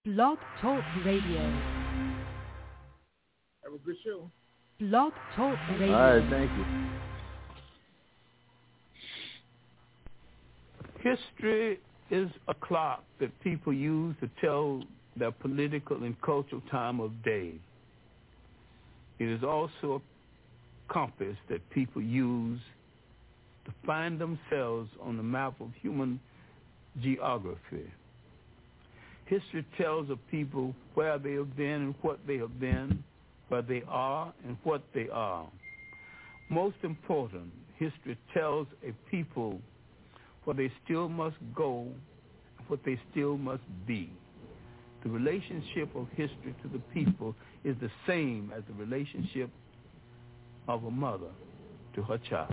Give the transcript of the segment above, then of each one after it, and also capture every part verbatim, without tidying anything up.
Blog Talk Radio. Have a good show. Blog Talk Radio. All right, thank you. History is a clock that people use to tell their political and cultural time of day. It is also a compass that people use to find themselves on the map of human geography. History tells of people where they have been and what they have been, where they are and what they are. Most important, history tells a people where they still must go and what they still must be. The relationship of history to the people is the same as the relationship of a mother to her child.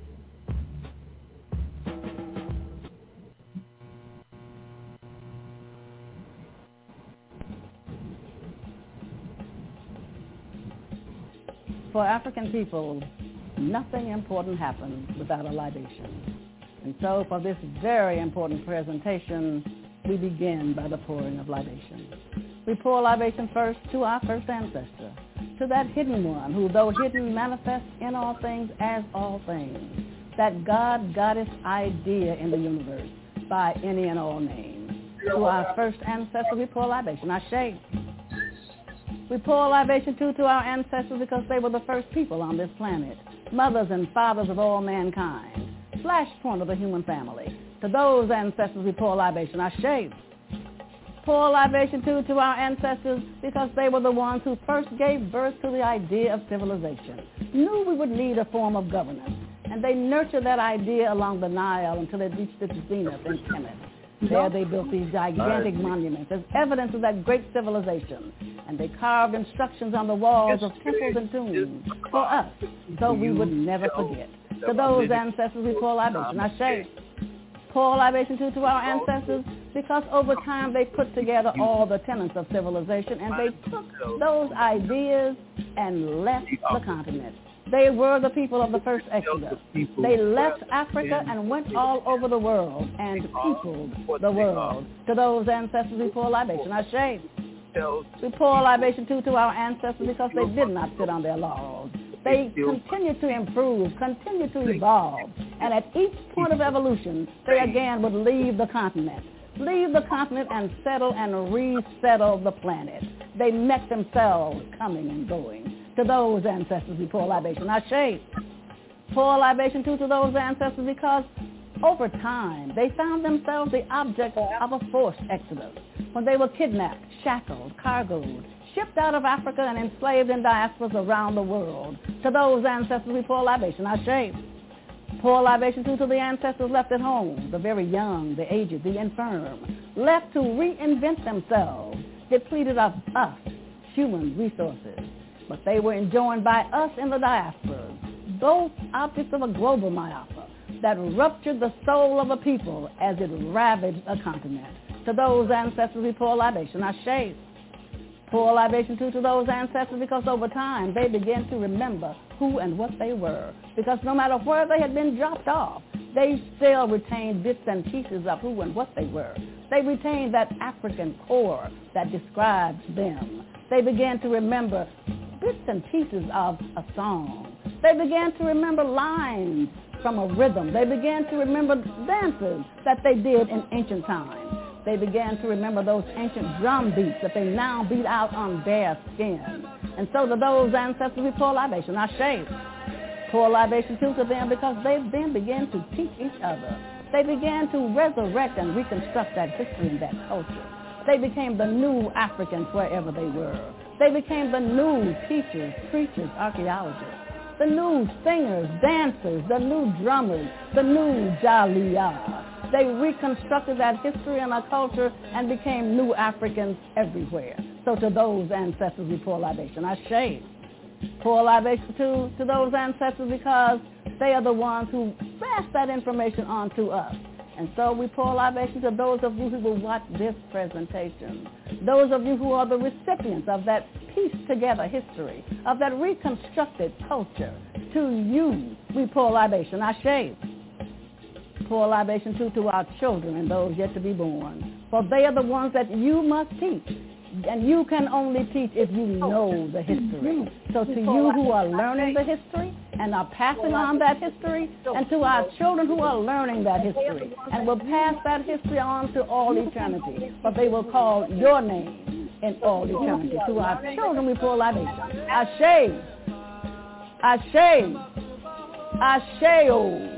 For African people, nothing important happens without a libation. And so for this very important presentation, we begin by the pouring of libation. We pour libation first to our first ancestor, to that hidden one who, though hidden, manifests in all things as all things, that God-Goddess idea in the universe by any and all names. To our first ancestor, we pour libation. Ashe. We pour libation too to our ancestors because they were the first people on this planet, mothers and fathers of all mankind, flashpoint of the human family. To those ancestors we pour libation. Ashe. Pour libation too to our ancestors because they were the ones who first gave birth to the idea of civilization, knew we would need a form of governance, and they nurtured that idea along the Nile until it reached its zenith in Kemet. There they built these gigantic monuments as evidence of that great civilization, and they carved instructions on the walls of temples and tombs for us, so we would never forget. To those ancestors we pour libation. Ashe. Pour libation too to our ancestors because over time they put together all the tenets of civilization and they took those ideas and left the continent. They were the people of the first Exodus. They left Africa and went all over the world and peopled the world. To those ancestors we pour libation. Ashe. We pour libation too to our ancestors because they did not sit on their laurels. They continued to improve, continued to evolve, and at each point of evolution, they again would leave the continent, leave the continent and settle and resettle the planet. They met themselves coming and going. To those ancestors we pour libation. Ashe. Pour libation too to those ancestors because over time, they found themselves the object of a forced exodus when they were kidnapped, shackled, cargoed, shipped out of Africa and enslaved in diasporas around the world. To those ancestors we pour libation. Ashe. Pour libation too to the ancestors left at home, the very young, the aged, the infirm, left to reinvent themselves, depleted of us, human resources. But they were enjoined by us in the diasporas, both objects of a global myopa that ruptured the soul of a people as it ravaged a continent. To those ancestors we pour libation. Ashe. Pour libation too to those ancestors because over time they began to remember who and what they were. Because no matter where they had been dropped off, they still retained bits and pieces of who and what they were. They retained that African core that described them. They began to remember bits and pieces of a song. They began to remember lines from a rhythm. They began to remember dances that they did in ancient times. They began to remember those ancient drum beats that they now beat out on bare skin. And so to those ancestors we pour libation. Ashe. Pour libation too to them because they then began to teach each other. They began to resurrect and reconstruct that history and that culture. They became the new Africans wherever they were. They became the new teachers, preachers, archaeologists, the new singers, dancers, the new drummers, the new Jaliyah. They reconstructed that history and our culture and became new Africans everywhere. So to those ancestors we pour libation. Ashe. Pour libation to, to those ancestors because they are the ones who pass that information on to us. And so we pour libation to those of you who will watch this presentation, those of you who are the recipients of that pieced together history, of that reconstructed culture. To you we pour libation. Ashe. pour a libation too to our children and those yet to be born. For they are the ones that you must teach. And you can only teach if you know the history. So to you who are learning the history and are passing on that history, and to our children who are learning that history and will pass that history on to all eternity, but they will call your name in all eternity. To our children we pour libation. Ashe, Ashe, Ashe-o.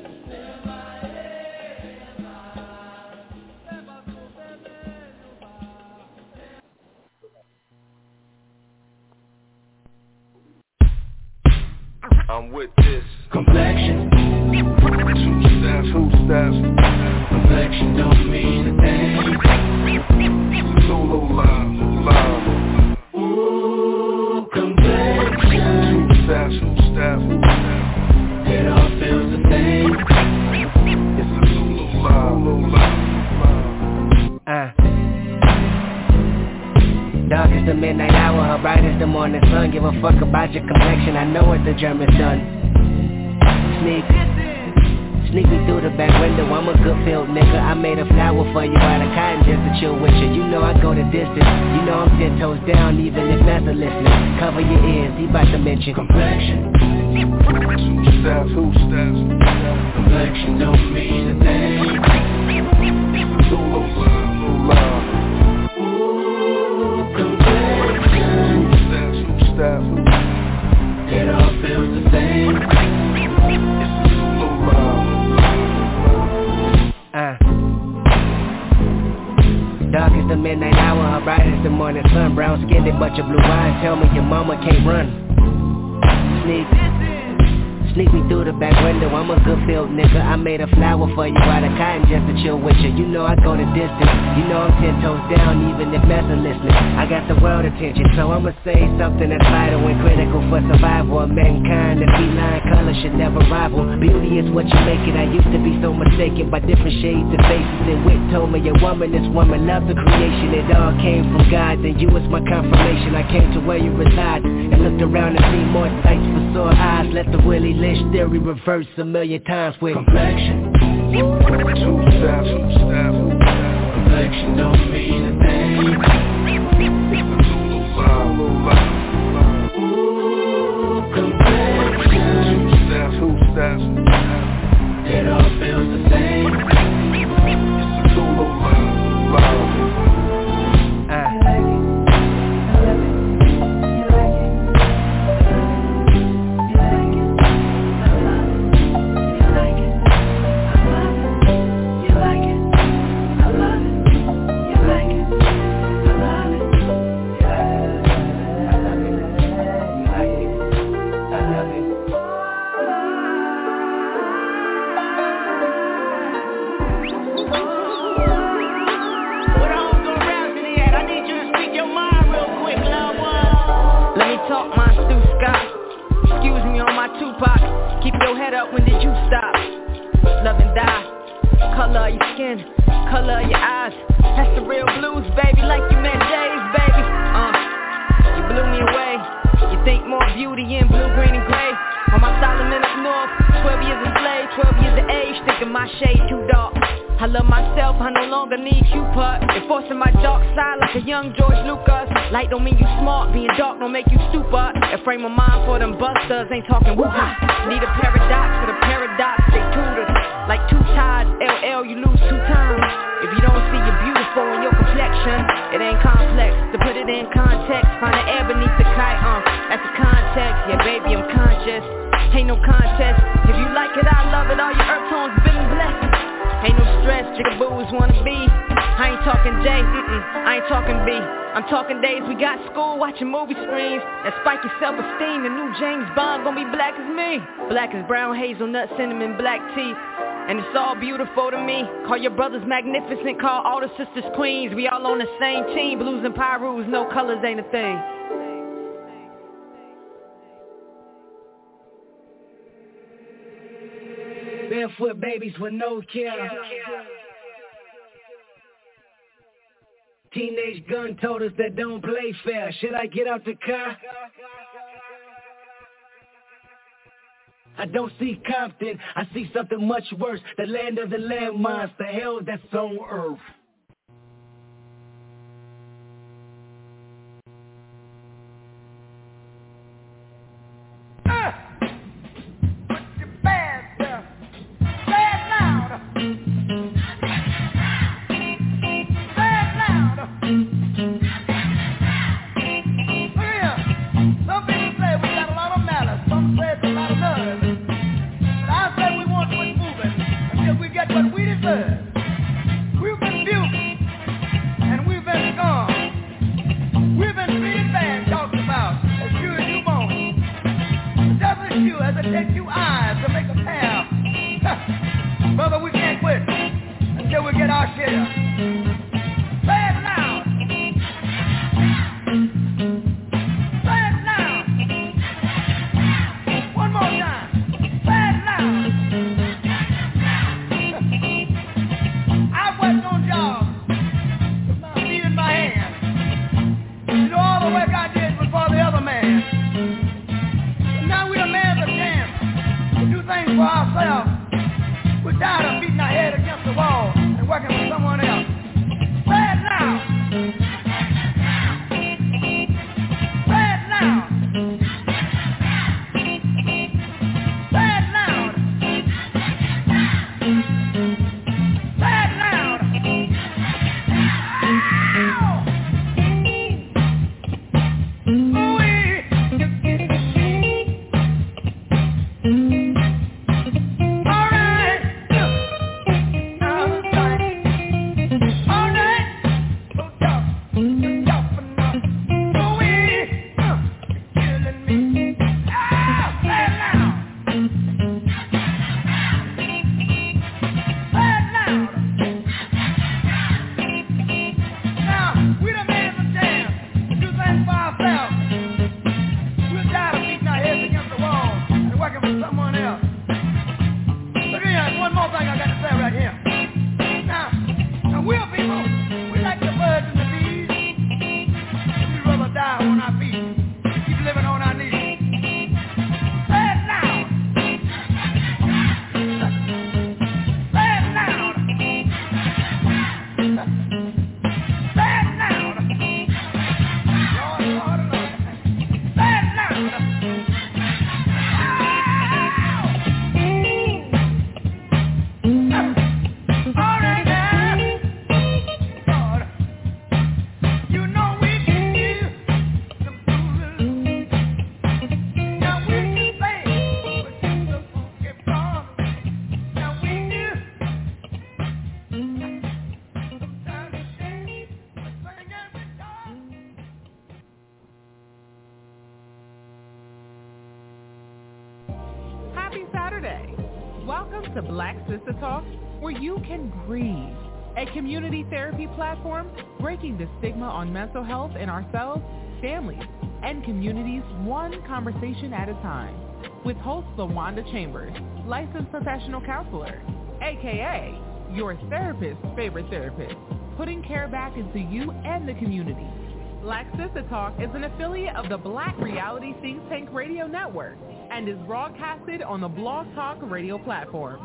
I'm with this complexion. Two steps, two steps. Complexion don't mean a thing. Solo love, love. Ooh, complexion. Two steps, two steps. It all feels the same. It's a solo love, love, love. Uh. Dark is the midnight hour, her bright is the morning sun. Give a fuck about your complexion, I know what the German's done. Sneak, sneak me through the back window, I'm a good field nigga. I made a flower for you out of cotton just to chill with you. You know I go the distance, you know I'm ten toes down even if that's a listening. Cover your ears, he bout to mention complexion. Two steps, two steps. Complexion don't mean a thing. Solo love, love. It all feels the same. Uh. Dark is the midnight hour, her bright is the morning sun. Brown skinned, but your blue eyes tell me your mama can't run. Sneak. Sneak me through the back window, I'm a good field nigga. I made a flower for you out of cotton just to chill with you. You know I go the distance, you know I'm ten toes down even if that's a listening. I got the world attention, so I'ma say something that's vital and critical for survival of mankind. The feline color should never rival. Beauty is what you make it, I used to be so mistaken by different shades of faces. And wit told me a woman is woman, love the creation. It all came from God, then you was my confirmation. I came to where you reside and looked around and seen more sights for sore eyes. Let the Willie Lynch theory reverse a million times with complexion. Two steps, two steps. Complexion don't mean a thing. Ooh, complexion. Two steps, two steps. It all feels the same. It's a solo love, love. Uh. Keep your head up, when did you stop? Love and die, color of your skin, color of your eyes. That's the real blues, baby, like you met Jay's, baby. Uh, you blew me away. You think more beauty in blue, green, and gray. On my Solomon up north, twelve years a slave, twelve years of age, thinking my shade too dark. I love myself, I no longer need Cupid. Enforcing my dark side like a young George Lucas. Light don't mean you smart, being dark don't make you stupid. A frame of mind for them busters, ain't talking woo-ha. Need a paradox for the paradox, they tutored. Like two tides, L L, you lose two times. If you don't see you're beautiful in your complexion, it ain't complex. To put it in context, find an air beneath the kite, uh, that's the context. Yeah, baby, I'm conscious, ain't no contest. If you like it, I love it, all your earth tones been blessed. Ain't no stress, jigaboos wanna be. I ain't talking J, mm-mm, I ain't talking B. I'm talking days we got school, watching movie screens. That spike your self-esteem, the new James Bond gon' be black as me. Black as brown, hazelnut, cinnamon, black teeth. And it's all beautiful to me. Call your brothers magnificent, call all the sisters queens. We all on the same team, blues and pyrus, no colors ain't a thing. Barefoot babies with no care. Teenage gun told us that don't play fair. Should I get out the car? I don't see Compton, I see something much worse. The land of the landmines, the hell that's on earth. A community therapy platform breaking the stigma on mental health in ourselves, families, and communities one conversation at a time. With host LaWanda Chambers, licensed professional counselor, aka your therapist's favorite therapist, putting care back into you and the community. Black Sister Talk is an affiliate of the Black Reality Think Tank Radio Network and is broadcasted on the Blog Talk Radio platform.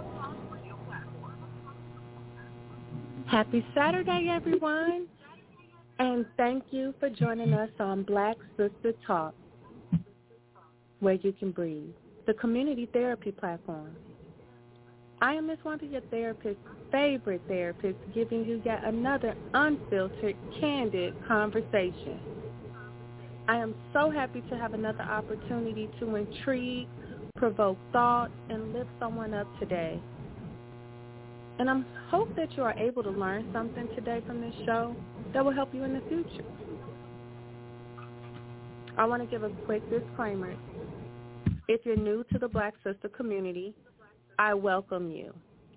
Happy Saturday, everyone, and thank you for joining us on Black Sister Talk, where you can breathe, the community therapy platform. I am Miss Wanda, your therapist's favorite therapist, giving you yet another unfiltered, candid conversation. I am so happy to have another opportunity to intrigue, provoke thought, and lift someone up today. And I hope that you are able to learn something today from this show that will help you in the future. I want to give a quick disclaimer. If you're new to the Black Sister community, I welcome you.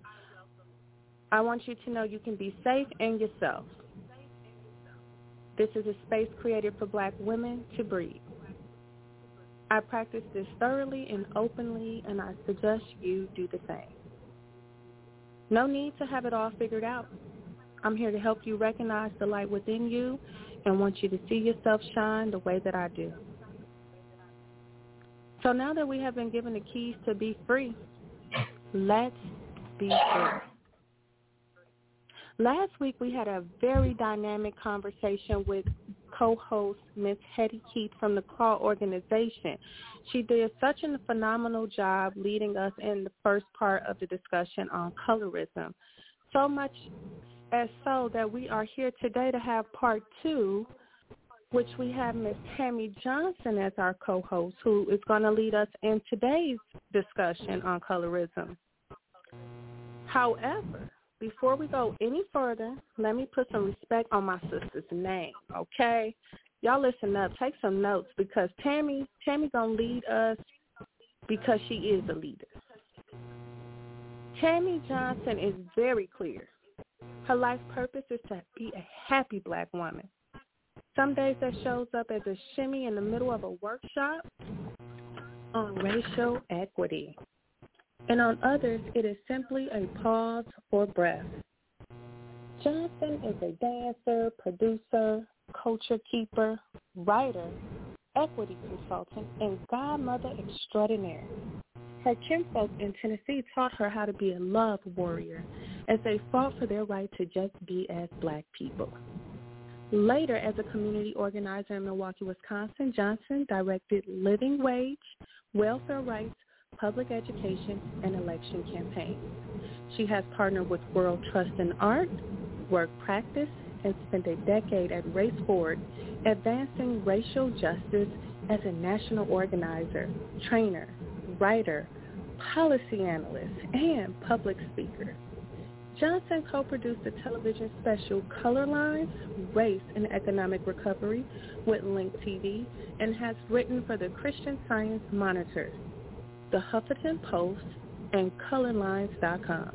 I want you to know you can be safe and yourself. This is a space created for Black women to breathe. I practice this thoroughly and openly, and I suggest you do the same. No need to have it all figured out. I'm here to help you recognize the light within you and want you to see yourself shine the way that I do. So now that we have been given the keys to be free, let's be free. Last week we had a very dynamic conversation with co-host Miss Hetty Keith from the Claw Organization. She did such a phenomenal job leading us in the first part of the discussion on colorism. So much as so that we are here today to have part two, which we have Miss Tammy Johnson as our co-host, who is going to lead us in today's discussion on colorism. However, before we go any further, let me put some respect on my sister's name, okay? Y'all listen up. Take some notes because Tammy, Tammy going to lead us because she is a leader. Tammy Johnson is very clear. Her life purpose is to be a happy black woman. Some days that shows up as a shimmy in the middle of a workshop on racial equity. And on others, it is simply a pause for breath. Johnson is a dancer, producer, culture keeper, writer, equity consultant, and godmother extraordinaire. Her kinfolk in Tennessee taught her how to be a love warrior as they fought for their right to just be as black people. Later, as a community organizer in Milwaukee, Wisconsin, Johnson directed living wage, welfare rights, public education, and election campaigns. She has partnered with World Trust in Art, Work Practice, and spent a decade at Race Forward, advancing racial justice as a national organizer, trainer, writer, policy analyst, and public speaker. Johnson co-produced the television special Color Lines, Race and Economic Recovery with Link T V and has written for the Christian Science Monitor, the Huffington Post, and color lines dot com.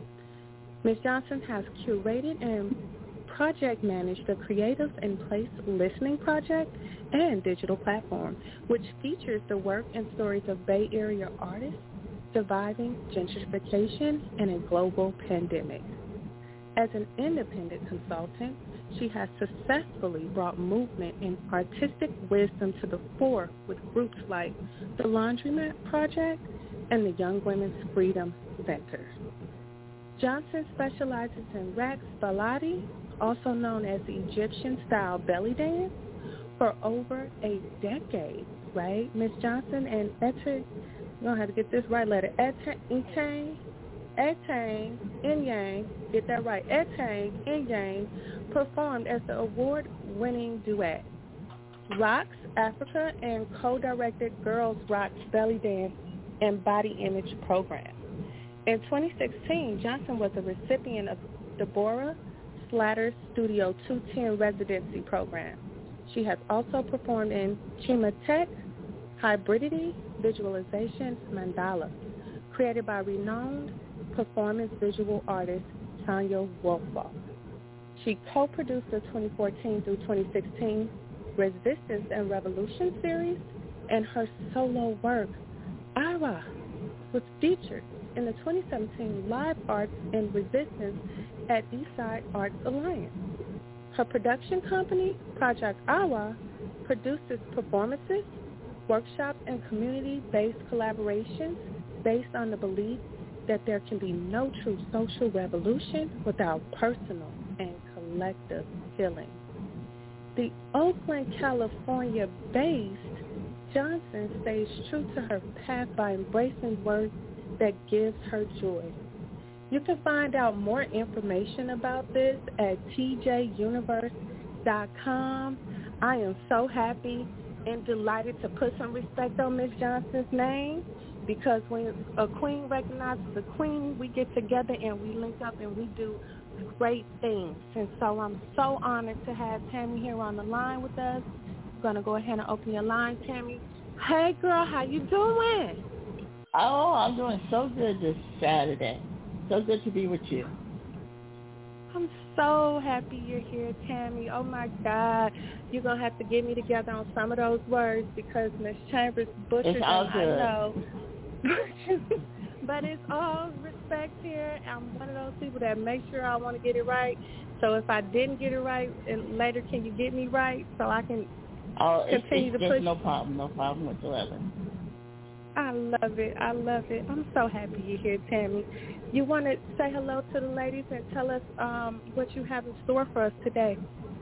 Miz Johnson has curated and project managed the Creatives in Place Listening Project and digital platform, which features the work and stories of Bay Area artists surviving gentrification and a global pandemic. As an independent consultant, she has successfully brought movement and artistic wisdom to the fore with groups like the Laundromat Project and the Young Women's Freedom Center. Johnson specializes in Raqs Baladi, also known as the Egyptian-style belly dance, for over a decade, right? Miz Johnson and Ete, I'm going to have to get this right letter, Etang, Etang Inyang, get that right, Etang Inyang, performed as the award-winning duet. Rocks Africa and co-directed Girls Rock Belly Dance and Body Image Program. In twenty sixteen, Johnson was a recipient of Deborah Slatter's Studio two ten residency program. She has also performed in Chima Tech, Hybridity, Visualization, Mandala, created by renowned performance visual artist Tanya Wolfball. She co-produced the twenty fourteen through twenty sixteen Resistance and Revolution series, and her solo work, Ira, was featured in the twenty seventeen Live Arts and Resistance at Eastside Arts Alliance. Her production company, Project Awa, produces performances, workshops, and community-based collaborations based on the belief that there can be no true social revolution without personal and collective healing. The Oakland, California-based Johnson stays true to her path by embracing work that gives her joy. You can find out more information about this at T J universe dot com. I am so happy and delighted to put some respect on Miz Johnson's name, because when a queen recognizes a queen, we get together and we link up and we do great things. And so I'm so honored to have Tammy here on the line with us. I'm going to go ahead and open your line, Tammy. Hey, girl, how you doing? Oh, I'm doing so good this Saturday. So good to be with you. I'm so happy you're here, Tammy. Oh, my God. You're going to have to get me together on some of those words because Miss Chambers butchered them, I know. But it's all respect here. I'm one of those people that make sure I want to get it right. So if I didn't get it right, and later can you get me right so I can oh, continue it's, it's, to push? No problem. No problem whatsoever. I love it. I love it. I'm so happy you're here, Tammy. You want to say hello to the ladies and tell us um, what you have in store for us today?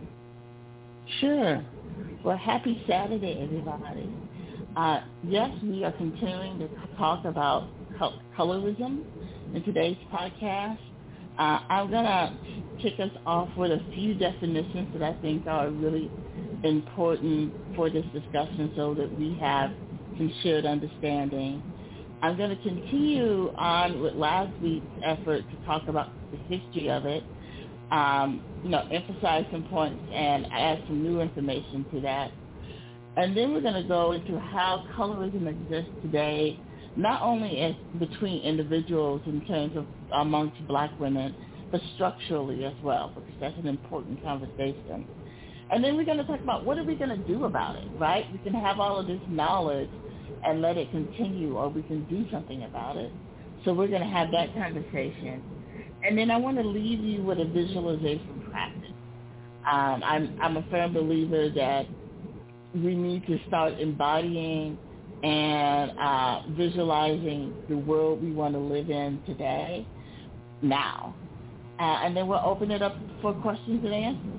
Sure. Well, happy Saturday, everybody. Uh, yes, we are continuing to talk about colorism in today's podcast. Uh, I'm going to kick us off with a few definitions that I think are really important for this discussion so that we have some shared understanding. I'm going to continue on with last week's effort to talk about the history of it, um, you know, emphasize some points and add some new information to that. And then we're going to go into how colorism exists today, not only as between individuals in terms of amongst black women, but structurally as well, because that's an important conversation. And then we're going to talk about what are we going to do about it, right? We can have all of this knowledge and let it continue, or we can do something about it. So we're going to have that conversation. And then I want to leave you with a visualization practice. Um, I'm, I'm a firm believer that we need to start embodying and uh, visualizing the world we want to live in today, now. Uh, and then we'll open it up for questions and answers.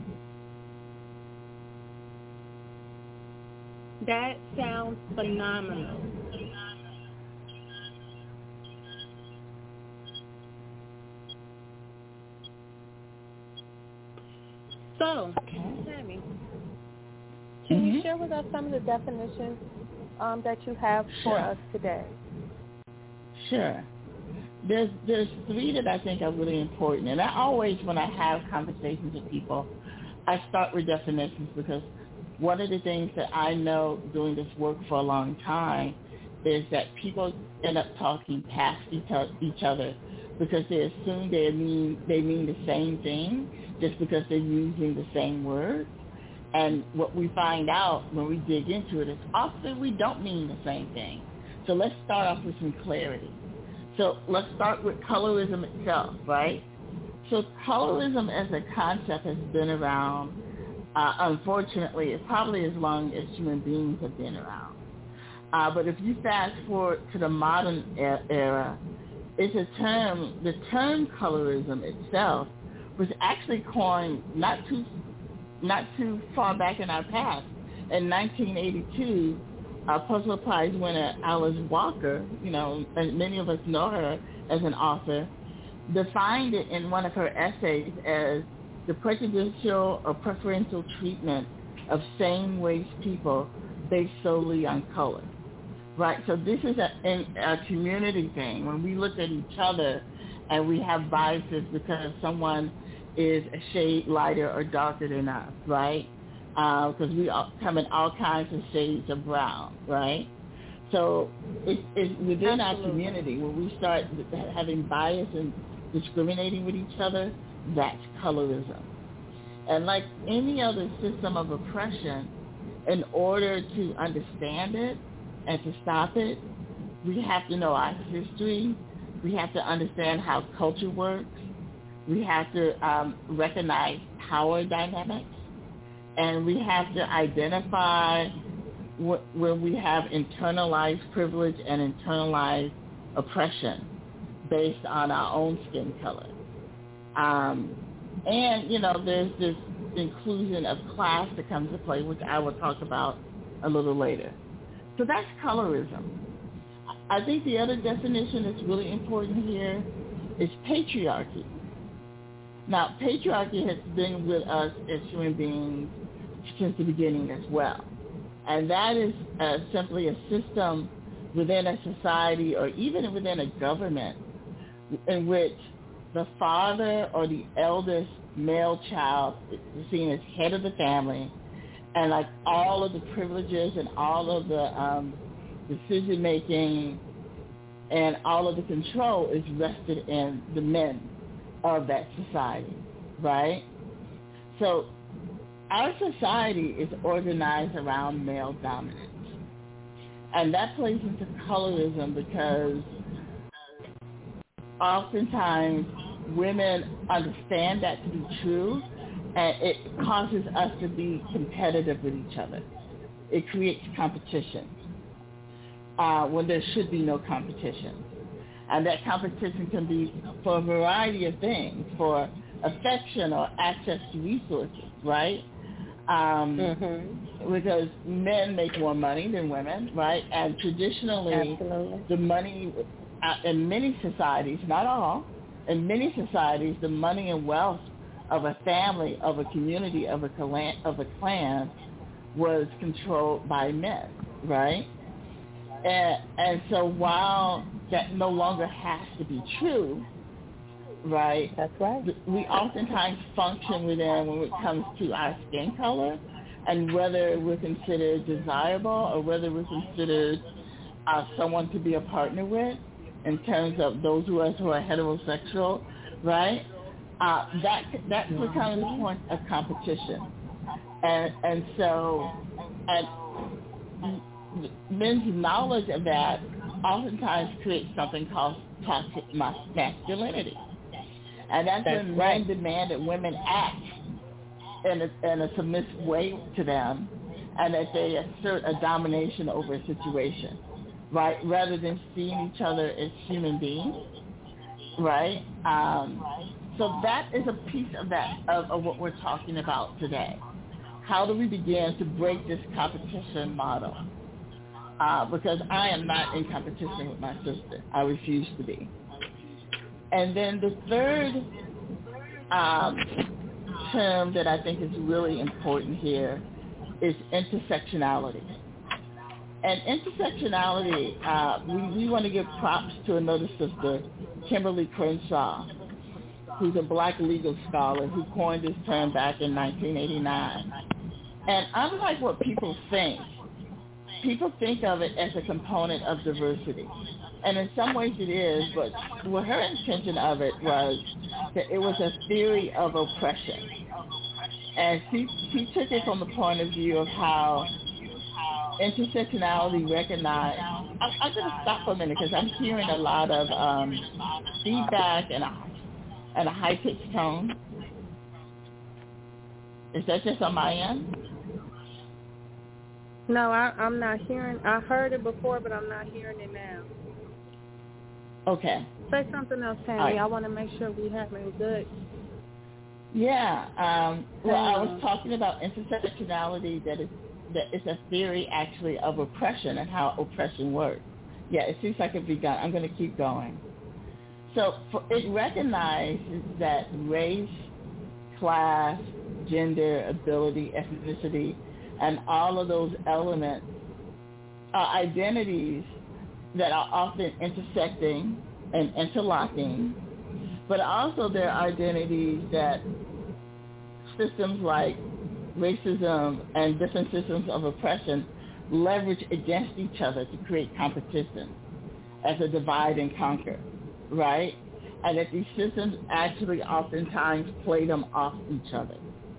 That sounds phenomenal. So, Tammy, can mm-hmm. you share with us some of the definitions um, that you have for sure. us today? Sure. There's there's three that I think are really important. And I always, when I have conversations with people, I start with definitions because one of the things that I know doing this work for a long time is that people end up talking past each other because they assume they mean they mean the same thing just because they're using the same word. And what we find out when we dig into it is often we don't mean the same thing. So let's start off with some clarity. So let's start with colorism itself, right? So colorism as a concept has been around, uh, unfortunately, it's probably as long as human beings have been around. Uh, but if you fast forward to the modern era, it's a term, the term colorism itself was actually coined not too not too far back in our past. In nineteen eighty-two, uh, Puzzle Prize winner Alice Walker, you know, and many of us know her as an author, defined it in one of her essays as the prejudicial or preferential treatment of same-race people based solely on color. Right, so this is a, a community thing. When we look at each other and we have biases because someone is a shade lighter or darker than us, right? Because uh, we all come in all kinds of shades of brown, right? So it's, it's within Absolutely. Our community when we start having bias and discriminating with each other, that's colorism. And like any other system of oppression, in order to understand it, and to stop it, we have to know our history. We have to understand how culture works. We have to um, recognize power dynamics. And we have to identify wh- when we have internalized privilege and internalized oppression based on our own skin color. Um, and, you know, there's this inclusion of class that comes into play, which I will talk about a little later. So that's colorism. I think the other definition that's really important here is patriarchy. Now, patriarchy has been with us as human beings since the beginning as well. And that is uh, simply a system within a society or even within a government in which the father or the eldest male child is seen as head of the family, and like all of the privileges and all of the um, decision-making and all of the control is vested in the men of that society, right? So our society is organized around male dominance. And that plays into colorism because oftentimes women understand that to be true, and it causes us to be competitive with each other. It creates competition. uh, when there should be no competition. And that competition can be for a variety of things, for affection or access to resources, right? Um, mm-hmm. Because men make more money than women, right? And traditionally, Absolutely. the money uh, in many societies, not all, in many societies, the money and wealth of a family, of a community, of a clan, of a clan was controlled by men, right? And, and so while that no longer has to be true, right? That's right. We oftentimes function within when it comes to our skin color and whether we're considered desirable or whether we're considered uh, someone to be a partner with in terms of those of us who are heterosexual, right? Uh, that that becomes a point of competition. And, and so and men's knowledge of that oftentimes creates something called toxic masculinity. And that's, that's when right. men demand that women act in a, in a submissive way to them and that they assert a domination over a situation, right, rather than seeing each other as human beings, right? Um, so that is a piece of that, of, of what we're talking about today. How do we begin to break this competition model? Uh, because I am not in competition with my sister. I refuse to be. And then the third um, term that I think is really important here is intersectionality. And intersectionality, uh, we, we want to give props to another sister, Kimberly Crenshaw, who's a black legal scholar who coined this term back in nineteen eighty-nine. And unlike what people think, people think of it as a component of diversity. And in some ways it is, but well, her intention of it was that it was a theory of oppression. And she, she took it from the point of view of how intersectionality recognized. I'm, I'm going to stop for a minute because I'm hearing a lot of um, feedback and a, and a high-pitched tone. Is that just on my end? No, I, I'm not hearing. I heard it before, but I'm not hearing it now. Okay. Say something else, Tammy. Right. I want to make sure we have it good. Yeah. Um, well, um, I was talking about intersectionality. That is that is a theory actually of oppression and how oppression works. Yeah, it seems like it begun. I'm going to keep going. So for, it recognizes that race, class, gender, ability, ethnicity, and all of those elements are identities that are often intersecting and interlocking, but also there are identities that systems like racism and different systems of oppression leverage against each other to create competition as a divide and conquer, right? And that these systems actually oftentimes play them off each other,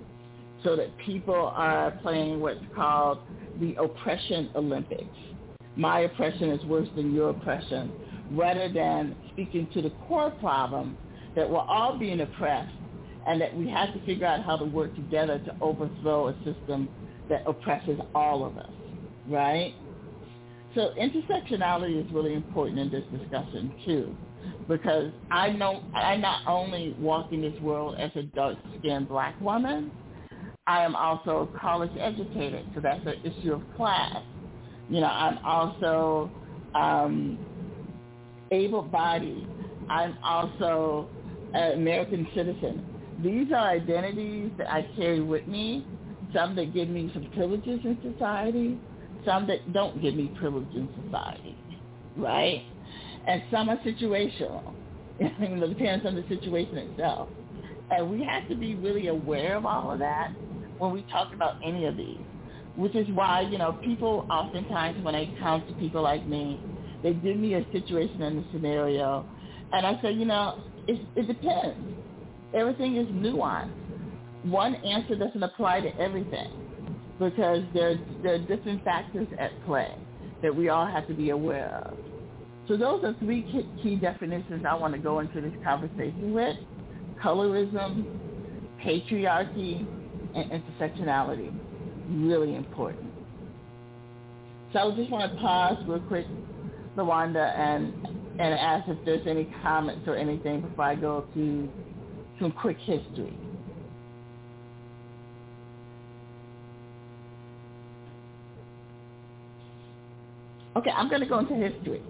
so that people are playing what's called the oppression Olympics. My oppression is worse than your oppression, rather than speaking to the core problem that we're all being oppressed and that we have to figure out how to work together to overthrow a system that oppresses all of us, right? So intersectionality is really important in this discussion too, because I know I not only walk in this world as a dark-skinned black woman, I am also college educated, so that's an issue of class. You know, I'm also um, able-bodied. I'm also an American citizen. These are identities that I carry with me, some that give me some privileges in society, some that don't give me privilege in society, right? And some are situational. I mean, it depends on the situation itself. And we have to be really aware of all of that when we talk about any of these, which is why, you know, people oftentimes when they come to people like me, they give me a situation and a scenario, and I say, you know, it, it depends. Everything is nuanced. One answer doesn't apply to everything because there, there are different factors at play that we all have to be aware of. So those are three key, key definitions I want to go into this conversation with: colorism, patriarchy, and intersectionality. Really important. So I just want to pause real quick, LaWanda, and and ask if there's any comments or anything before I go to some quick history. Okay, I'm going to go into history.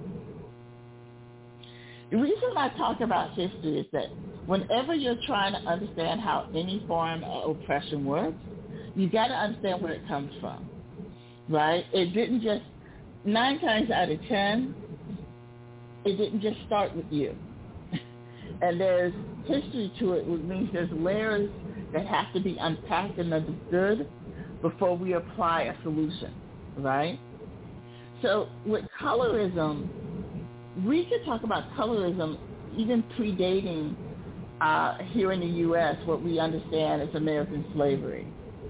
The reason I talk about history is that whenever you're trying to understand how any form of oppression works, you got to understand where it comes from, right? It didn't just, nine times out of ten, it didn't just start with you. And there's history to it, which means there's layers that have to be unpacked and understood before we apply a solution, right? So with colorism, we could talk about colorism even predating uh, here in the U S what we understand as American slavery.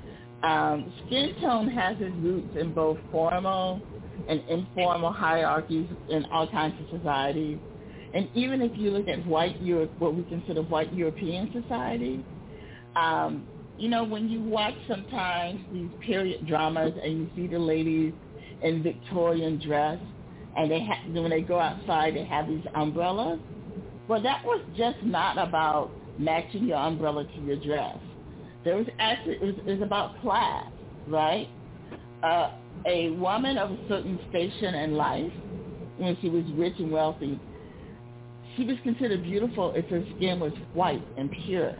Um, skin tone has its roots in both formal and informal hierarchies in all kinds of societies. And even if you look at white Europe, what we consider white European society, um, you know, when you watch sometimes these period dramas and you see the ladies in Victorian dress, and they ha- when they go outside, they have these umbrellas. Well, that was just not about matching your umbrella to your dress. There was actually, it was, it was about class, right? Uh, a woman of a certain station in life, when she was rich and wealthy, she was considered beautiful if her skin was white and pure.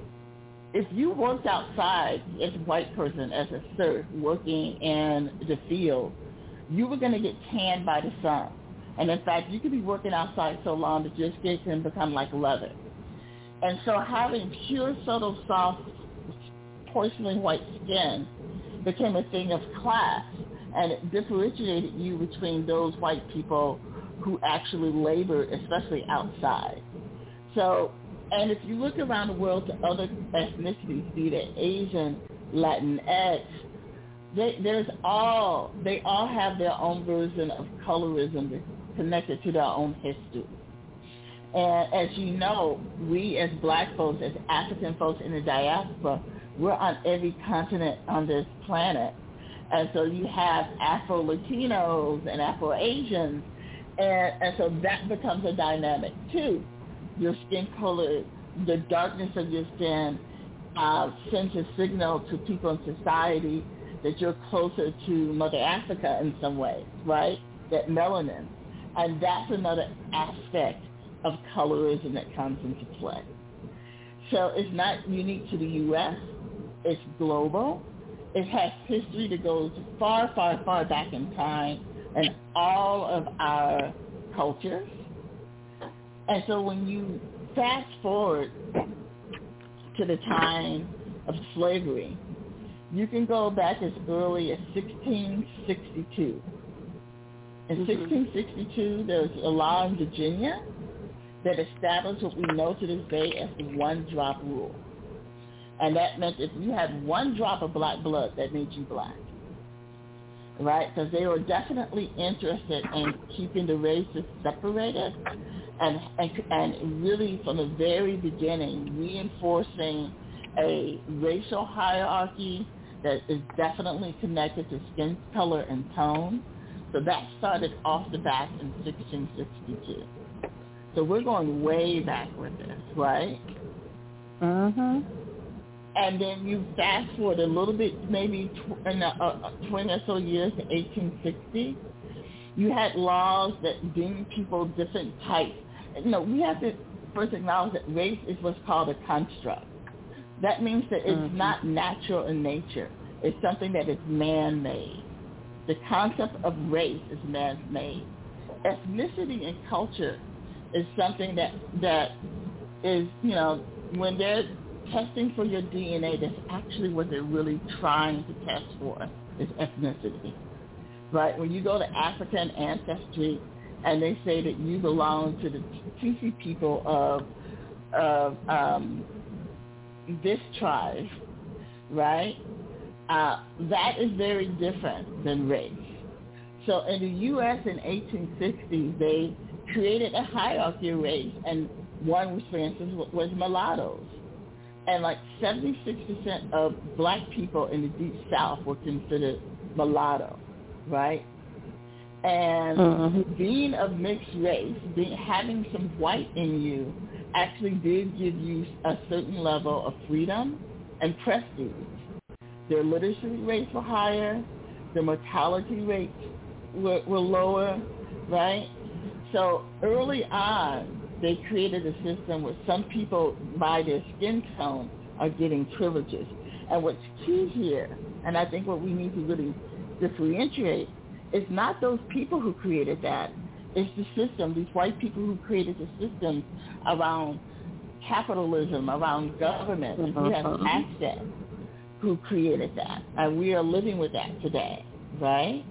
If you worked outside as a white person, as a serf, working in the field, you were going to get tanned by the sun. And in fact, you could be working outside so long that your skin can become like leather. And so having pure, subtle, soft, porcelain white skin became a thing of class, and it differentiated you between those white people who actually labored, especially outside. So, and if you look around the world to other ethnicities, be it Asian, Latinx, they, there's all, they all have their own version of colorism connected to their own history. And as you know, we as black folks, as African folks in the diaspora, we're on every continent on this planet. And so you have Afro-Latinos and Afro-Asians, and, and so that becomes a dynamic too. Your skin color, the darkness of your skin uh, sends a signal to people in society that you're closer to Mother Africa in some ways, right? That melanin. And that's another aspect of colorism that comes into play. So it's not unique to the U S. It's global. It has history that goes far, far, far back in time in all of our cultures. And so when you fast forward to the time of slavery, you can go back as early as sixteen sixty-two. In mm-hmm. sixteen sixty-two, there was a law in Virginia that established what we know to this day as the one-drop rule. And that meant if you had one drop of black blood, that made you black, right? Because they were definitely interested in keeping the races separated and, and, and really from the very beginning reinforcing a racial hierarchy that is definitely connected to skin color and tone. So that started off the bat in sixteen sixty-two. So we're going way back with this, right? Mm-hmm. And then you fast forward a little bit, maybe tw- in the, uh, twenty or so years to eighteen sixty, you had laws that deemed people different types. You know, we have to first acknowledge that race is what's called a construct. That means that it's mm-hmm. not natural in nature. It's something that is man-made. The concept of race is man-made. Ethnicity and culture is something that that is, you know, when they're testing for your D N A, that's actually what they're really trying to test for, is ethnicity, right? When you go to African ancestry and they say that you belong to the Tutsi people of, of um, this tribe, right? Uh, that is very different than race. So in the U S in eighteen sixty, they created a hierarchy of race, and one was, for instance, was mulattoes. And like seventy-six percent of black people in the Deep South were considered mulatto, right? And mm-hmm. being of mixed race, being, having some white in you actually did give you a certain level of freedom and prestige. Their literacy rates were higher. Their mortality rates were, were lower, right? So early on, they created a system where some people, by their skin tone, are getting privileges. And what's key here, and I think what we need to really differentiate, is not those people who created that. It's the system, these white people who created the system around capitalism, around government, and who have access, who created that. And we are living with that today, right?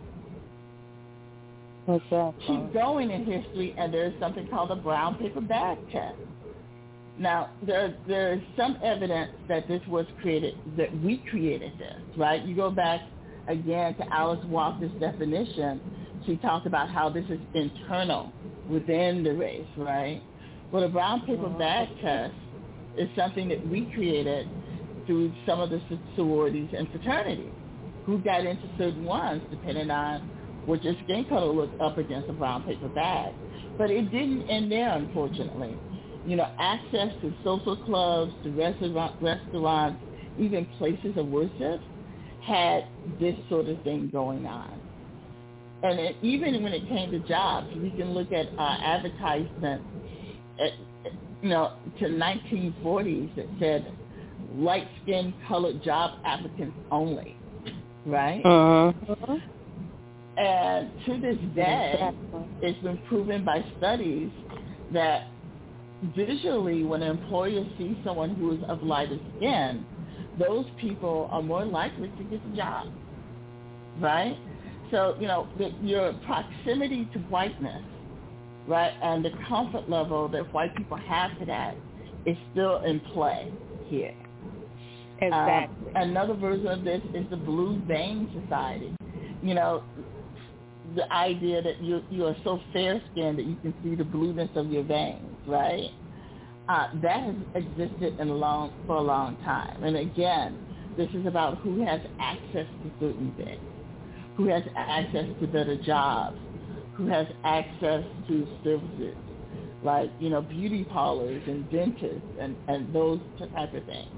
Exactly. Keep going in history, and there's something called the brown paper bag test. Now, there there is some evidence that this was created, that we created this, right? You go back again to Alice Walker's definition. She talked about how this is internal within the race, right? Well, the brown paper bag test is something that we created through some of the sororities and fraternities, who got into certain ones depending on what your skin color looked up against a brown paper bag. But it didn't end there, unfortunately. You know, access to social clubs, to restaurant, restaurants, even places of worship had this sort of thing going on. And it, even when it came to jobs, we can look at uh, advertisements, at, you know, to nineteen forties that said light-skinned colored job applicants only, right? Uh-huh. And to this day, it's been proven by studies that visually, when an employer sees someone who is of lighter skin, those people are more likely to get the job, right? So, you know, the, your proximity to whiteness, right, and the comfort level that white people have to that is still in play here. Exactly. Um, another version of this is the Blue Vein Society. You know, the idea that you you are so fair-skinned that you can see the blueness of your veins, right? Uh, that has existed in a long, for a long time. And again, this is about who has access to certain things, who has access to better jobs, who has access to services like, you know, beauty parlors and dentists and, and those type of things.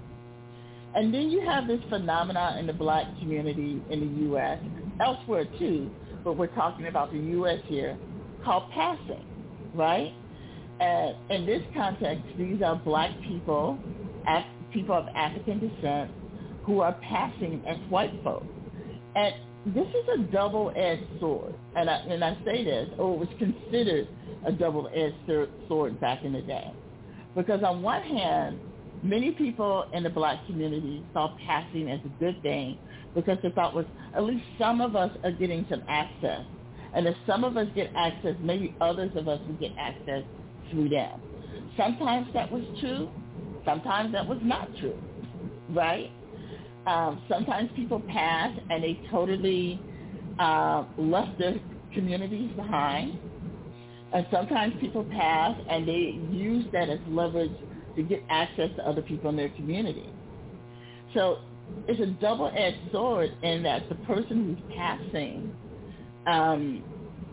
And then you have this phenomenon in the black community in the U S, elsewhere too, but we're talking about the U S here, called passing, right? And in this context, these are black people, af- people of African descent, who are passing as white folk. And this is a double-edged sword. And I, and I say this, or it was considered a double-edged sword back in the day. Because on one hand, many people in the black community saw passing as a good thing because they thought was at least some of us are getting some access. And if some of us get access, maybe others of us will get access through them. Sometimes that was true. Sometimes that was not true, right? Um, sometimes people pass and they totally uh, left their communities behind. And sometimes people pass and they use that as leverage to get access to other people in their community. So it's a double-edged sword in that the person who's passing, um,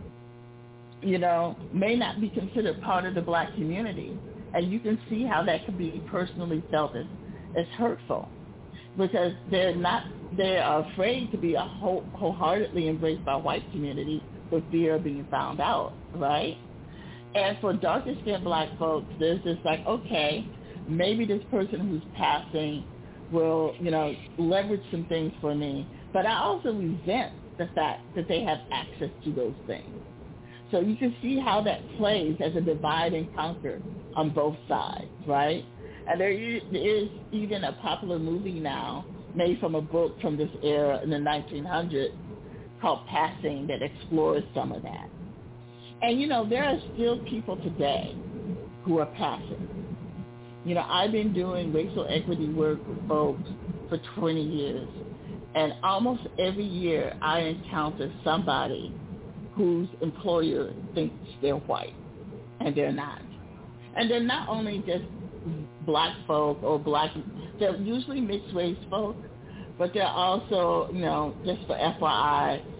you know, may not be considered part of the black community. And you can see how that could be personally felt as, as hurtful because they're not, they are afraid to be a whole, wholeheartedly embraced by white community for fear of being found out, right? And for darker-skinned black folks, there's just like, okay, maybe this person who's passing will, you know, leverage some things for me. But I also resent the fact that they have access to those things. So you can see how that plays as a divide and conquer on both sides, right? And there is even a popular movie now made from a book from this era in the nineteen hundreds called Passing that explores some of that. And, you know, there are still people today who are passing. You know, I've been doing racial equity work with folks for twenty years, and almost every year I encounter somebody whose employer thinks they're white, and they're not. And they're not only just black folk or black, they're usually mixed race folk, but they're also, you know, just for F Y I,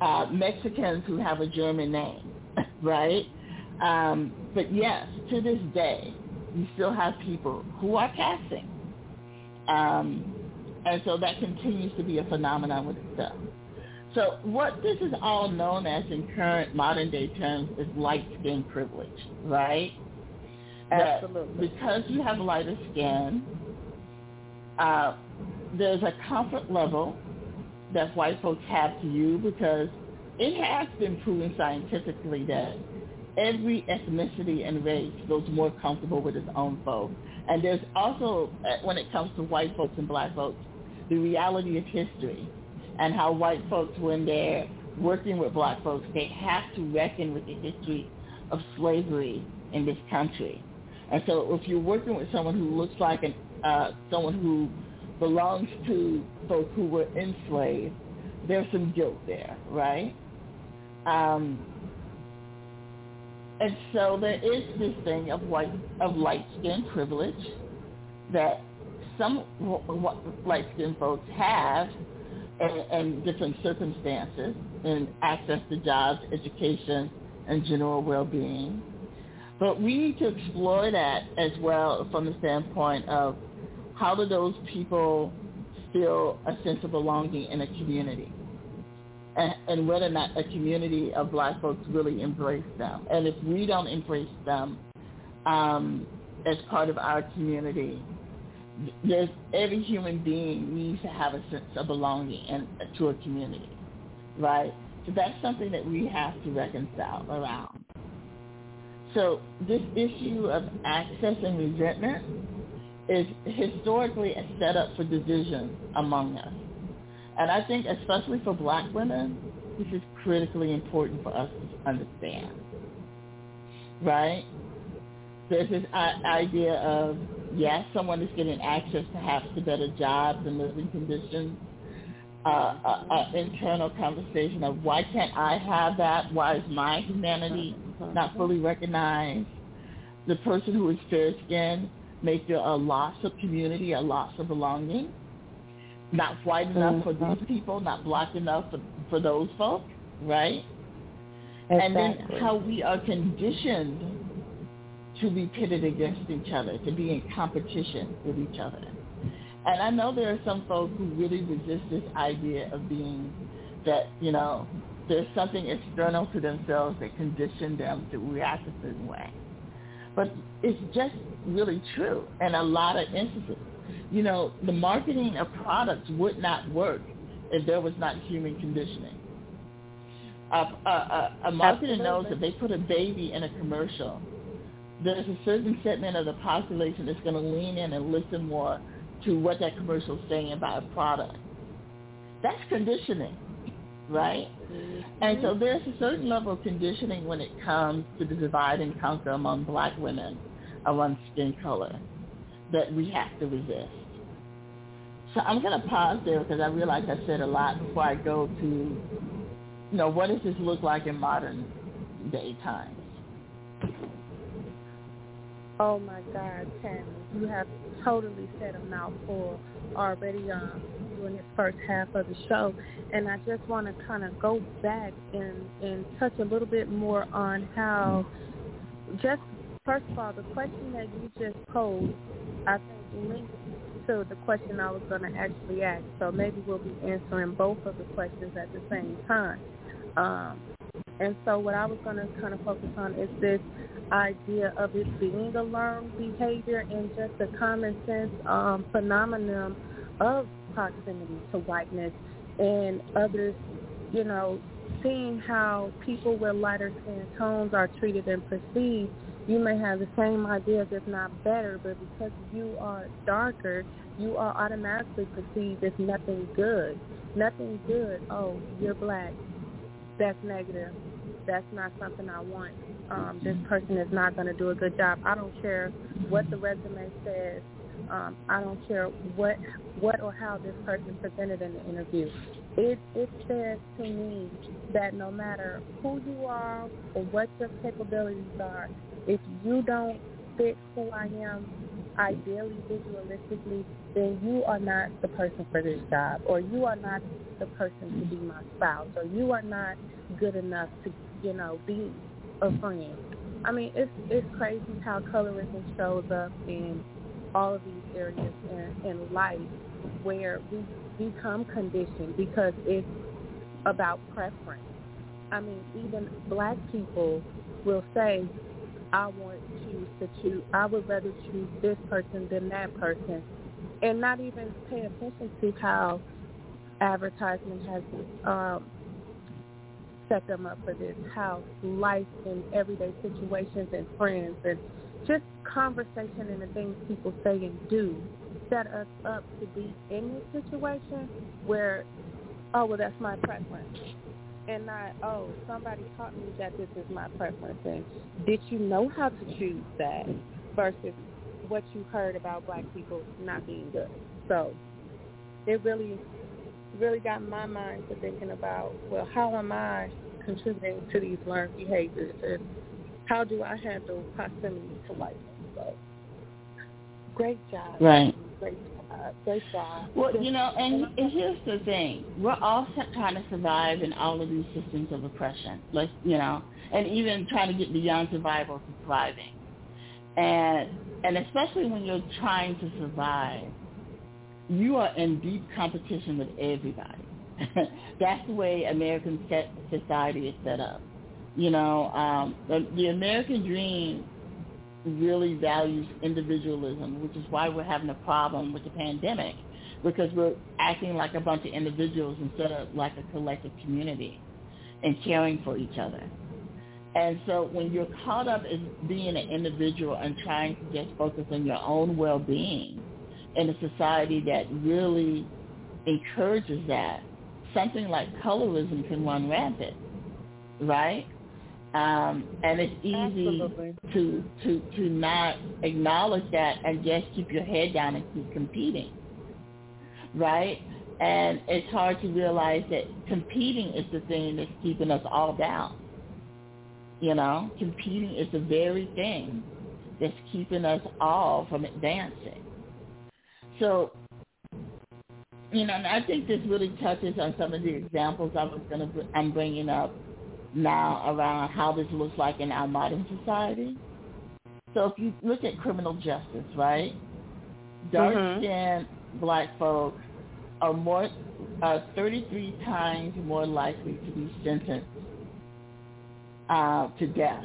uh, Mexicans who have a German name, right? Um, but yes, to this day, you still have people who are casting. Um, and so that continues to be a phenomenon with itself. So what this is all known as in current modern day terms is light skin privilege, right? Absolutely. That because you have lighter skin, uh, there's a comfort level that white folks have to you, because it has been proven scientifically that every ethnicity and race feels more comfortable with its own folk. And there's also, when it comes to white folks and black folks, the reality of history and how white folks, when they're working with black folks, they have to reckon with the history of slavery in this country. And so if you're working with someone who looks like an, uh, someone who belongs to folks who were enslaved, there's some guilt there, right? Um, and so there is this thing of white, of light skin privilege that some light skin folks have in, in different circumstances, in access to jobs, education, and general well-being. But we need to explore that as well from the standpoint of how do those people feel a sense of belonging in a community, and, and whether or not a community of black folks really embrace them. And if we don't embrace them um, as part of our community, there's every human being needs to have a sense of belonging in, to a community, right? So that's something that we have to reconcile around. So this issue of access and resentment is historically a setup for division among us. And I think especially for black women, this is critically important for us to understand, right? There's this idea of, yes, someone is getting access perhaps to better jobs and living conditions, uh, an internal conversation of why can't I have that? Why is my humanity not fully recognized? The person who is fair-skinned may feel a loss of community, a loss of belonging, not white enough for these people, not black enough for, for those folks, right? Exactly. And then how we are conditioned to be pitted against each other, to be in competition with each other. And I know there are some folks who really resist this idea of being that, you know, there's something external to themselves that conditioned them to react a certain way. But it's just really true in a lot of instances. You know, the marketing of products would not work if there was not human conditioning. A, a, a, a marketer knows that they put a baby in a commercial, there's a certain segment of the population that's going to lean in and listen more to what that commercial is saying about a product. That's conditioning, right? Mm-hmm. And so there's a certain level of conditioning when it comes to the divide and conquer among black women around skin color that we have to resist. So I'm going to pause there because I realize I said a lot before I go to, you know, what does this look like in modern day times? Oh, my God, Tammy, you have totally said a mouthful already um, during this first half of the show. And I just want to kind of go back and, and touch a little bit more on how just, first of all, the question that you just posed, I think, linked to the question I was going to actually ask. So maybe we'll be answering both of the questions at the same time. Um, and so what I was going to kind of focus on is this idea of it being a learned behavior and just a common sense um, phenomenon of proximity to whiteness and others, you know, seeing how people with lighter skin tones are treated and perceived. You may have the same ideas, if not better, but because you are darker, you are automatically perceived as nothing good. Nothing good. Oh, you're black. That's negative. That's not something I want. Um, this person is not going to do a good job. I don't care what the resume says. Um, I don't care what what or how this person presented in the interview. It, it says to me that no matter who you are or what your capabilities are, if you don't fit who I am, ideally, visualistically, then you are not the person for this job, or you are not the person to be my spouse, or you are not good enough to, you know, be a friend. I mean, it's it's crazy how colorism shows up in all of these areas in, in life where we become conditioned because it's about preference. I mean, even black people will say, I want to choose to choose, I would rather choose this person than that person, and not even pay attention to how advertisement has um, set them up for this, how life in everyday situations and friends and just conversation and the things people say and do set us up to be in this situation where, oh, well, that's my preference. And not, oh, somebody taught me that this is my preference. And did you know how to choose that versus what you heard about black people not being good? So it really, really got my mind to thinking about, well, how am I contributing to these learned behaviors? And how do I handle proximity to whiteness? So great job. Right. Great job. Great job. Well, you know, and, and here's the thing. We're all trying to survive in all of these systems of oppression. Like, you know, and even trying to get beyond survival to thriving. And and especially when you're trying to survive, you are in deep competition with everybody. That's the way American society is set up. You know, um, the, the American dream really values individualism, which is why we're having a problem with the pandemic, because we're acting like a bunch of individuals instead of like a collective community and caring for each other. And so when you're caught up as being an individual and trying to just focus on your own well-being in a society that really encourages that, something like colorism can run rampant, right? Um, and it's easy to, to to not acknowledge that and just keep your head down and keep competing, right? And it's hard to realize that competing is the thing that's keeping us all down. You know, competing is the very thing that's keeping us all from advancing. So, you know, and I think this really touches on some of the examples I was going to, I'm bringing up now around how this looks like in our modern society. So if you look at criminal justice, right, dark-skinned mm-hmm. black folks are more, are thirty-three times more likely to be sentenced uh, to death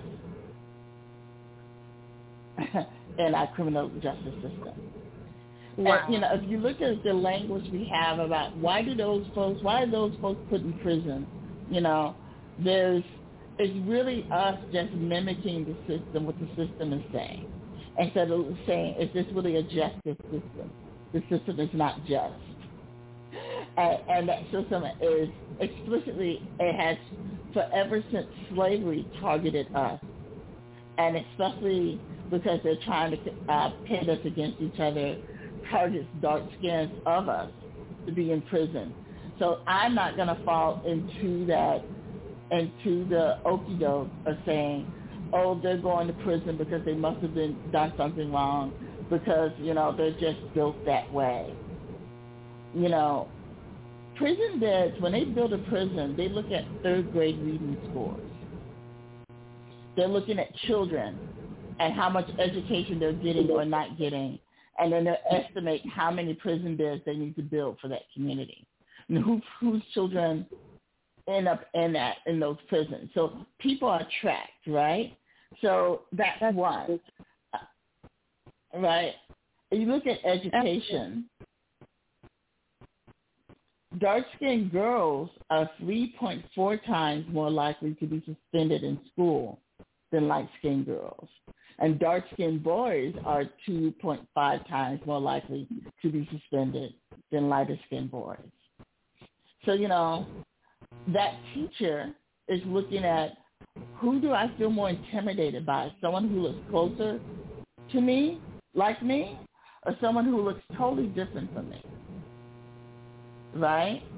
in our criminal justice system. Wow. And, you know, if you look at the language we have about why do those folks, why are those folks put in prison, you know, There's, it's really us just mimicking the system, what the system is saying. Instead of saying, is this really a justice system? The system is not just. And, and that system is explicitly, it has forever since slavery targeted us. And especially because they're trying to uh, pit us against each other, targets dark skins of us to be in prison. So I'm not going to fall into that into the okie doke of saying, oh, they're going to prison because they must have been done something wrong because, you know, they're just built that way. You know, prison beds, when they build a prison, they look at third grade reading scores. They're looking at children and how much education they're getting or not getting, and then they estimate how many prison beds they need to build for that community. And who, whose children end up in that in those prisons. So people are tracked, right? So that's, that's one, right? If you look at education, dark-skinned girls are three point four times more likely to be suspended in school than light-skinned girls. And dark-skinned boys are two point five times more likely to be suspended than lighter-skinned boys. So, you know, that teacher is looking at who do I feel more intimidated by, someone who looks closer to me, like me, or someone who looks totally different from me, right?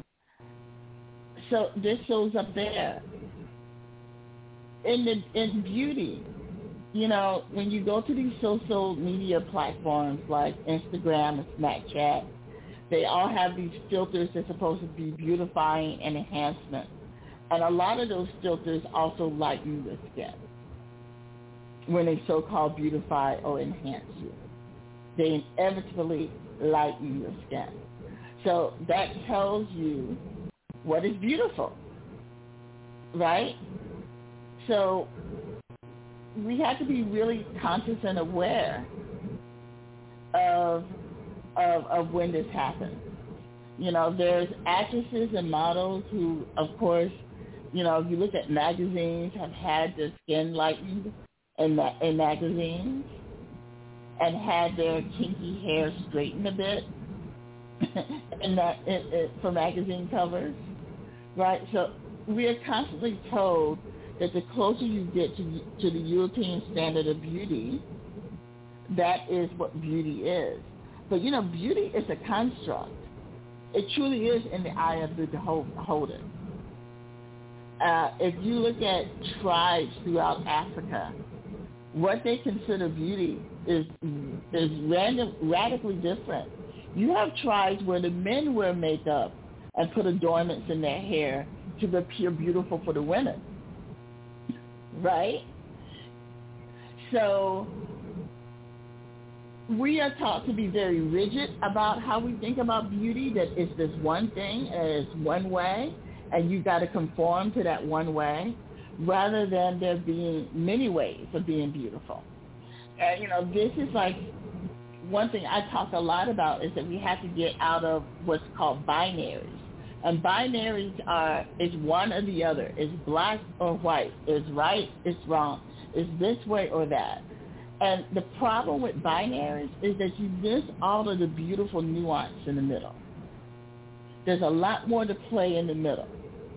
So this shows up there. In the in beauty, you know, when you go to these social media platforms like Instagram and Snapchat, they all have these filters that's supposed to be beautifying and enhancement. And a lot of those filters also lighten the skin when they so-called beautify or enhance you. They inevitably lighten your skin. So that tells you what is beautiful, right? So we have to be really conscious and aware of, of, of when this happens. You know, there's actresses and models who, of course, you know, if you look at magazines, have had their skin lightened in, ma- in magazines and had their kinky hair straightened a bit in that, in, in, for magazine covers, right? So we are constantly told that the closer you get to, to the European standard of beauty, that is what beauty is. But, you know, beauty is a construct. It truly is in the eye of the beholder. Uh, if you look at tribes throughout Africa, what they consider beauty is is random, radically different. You have tribes where the men wear makeup and put adornments in their hair to appear beautiful for the women, right? So we are taught to be very rigid about how we think about beauty, that it's this one thing and it's one way, and you got to conform to that one way, rather than there being many ways of being beautiful. And, you know, this is like one thing I talk a lot about, is that we have to get out of what's called binaries. And binaries are, is one or the other. It's black or white. It's right, it's wrong. It's this way or that. And the problem with binaries is that you miss all of the beautiful nuance in the middle. There's a lot more to play in the middle.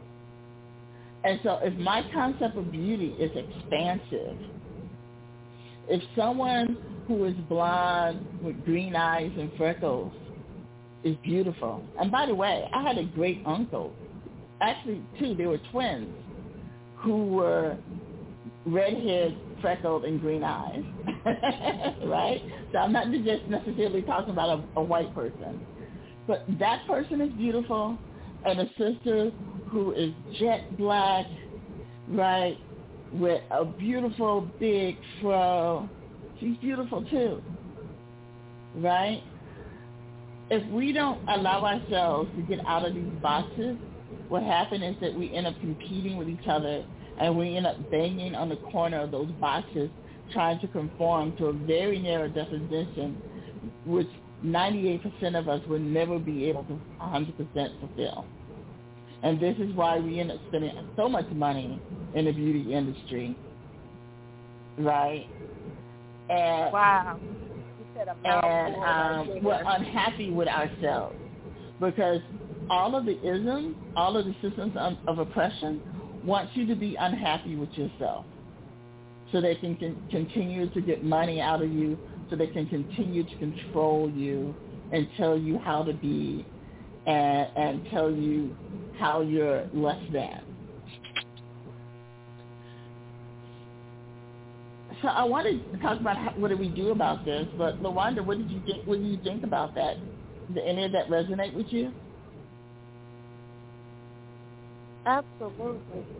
And so if my concept of beauty is expansive, if someone who is blonde with green eyes and freckles is beautiful, and by the way, I had a great uncle, actually two, they were twins, who were red-haired, freckled, and green eyes, right? So I'm not just necessarily talking about a, a white person. But that person is beautiful, and a sister who is jet black, right, with a beautiful big fro, she's beautiful too, right? If we don't allow ourselves to get out of these boxes, what happens is that we end up competing with each other, and we end up banging on the corner of those boxes, trying to conform to a very narrow definition, which ninety-eight percent of us will never be able to one hundred percent fulfill. And this is why we end up spending so much money in the beauty industry, right? And, wow. You said a and mouthful um, we're unhappy with ourselves because all of the isms, all of the systems of, of oppression want you to be unhappy with yourself so they can con- continue to get money out of you, so they can continue to control you and tell you how to be and, and tell you how you're less than. So I wanted to talk about how, what do we do about this, but LaWanda, what did you think? What do you think about that? Did any of that resonate with you? Absolutely.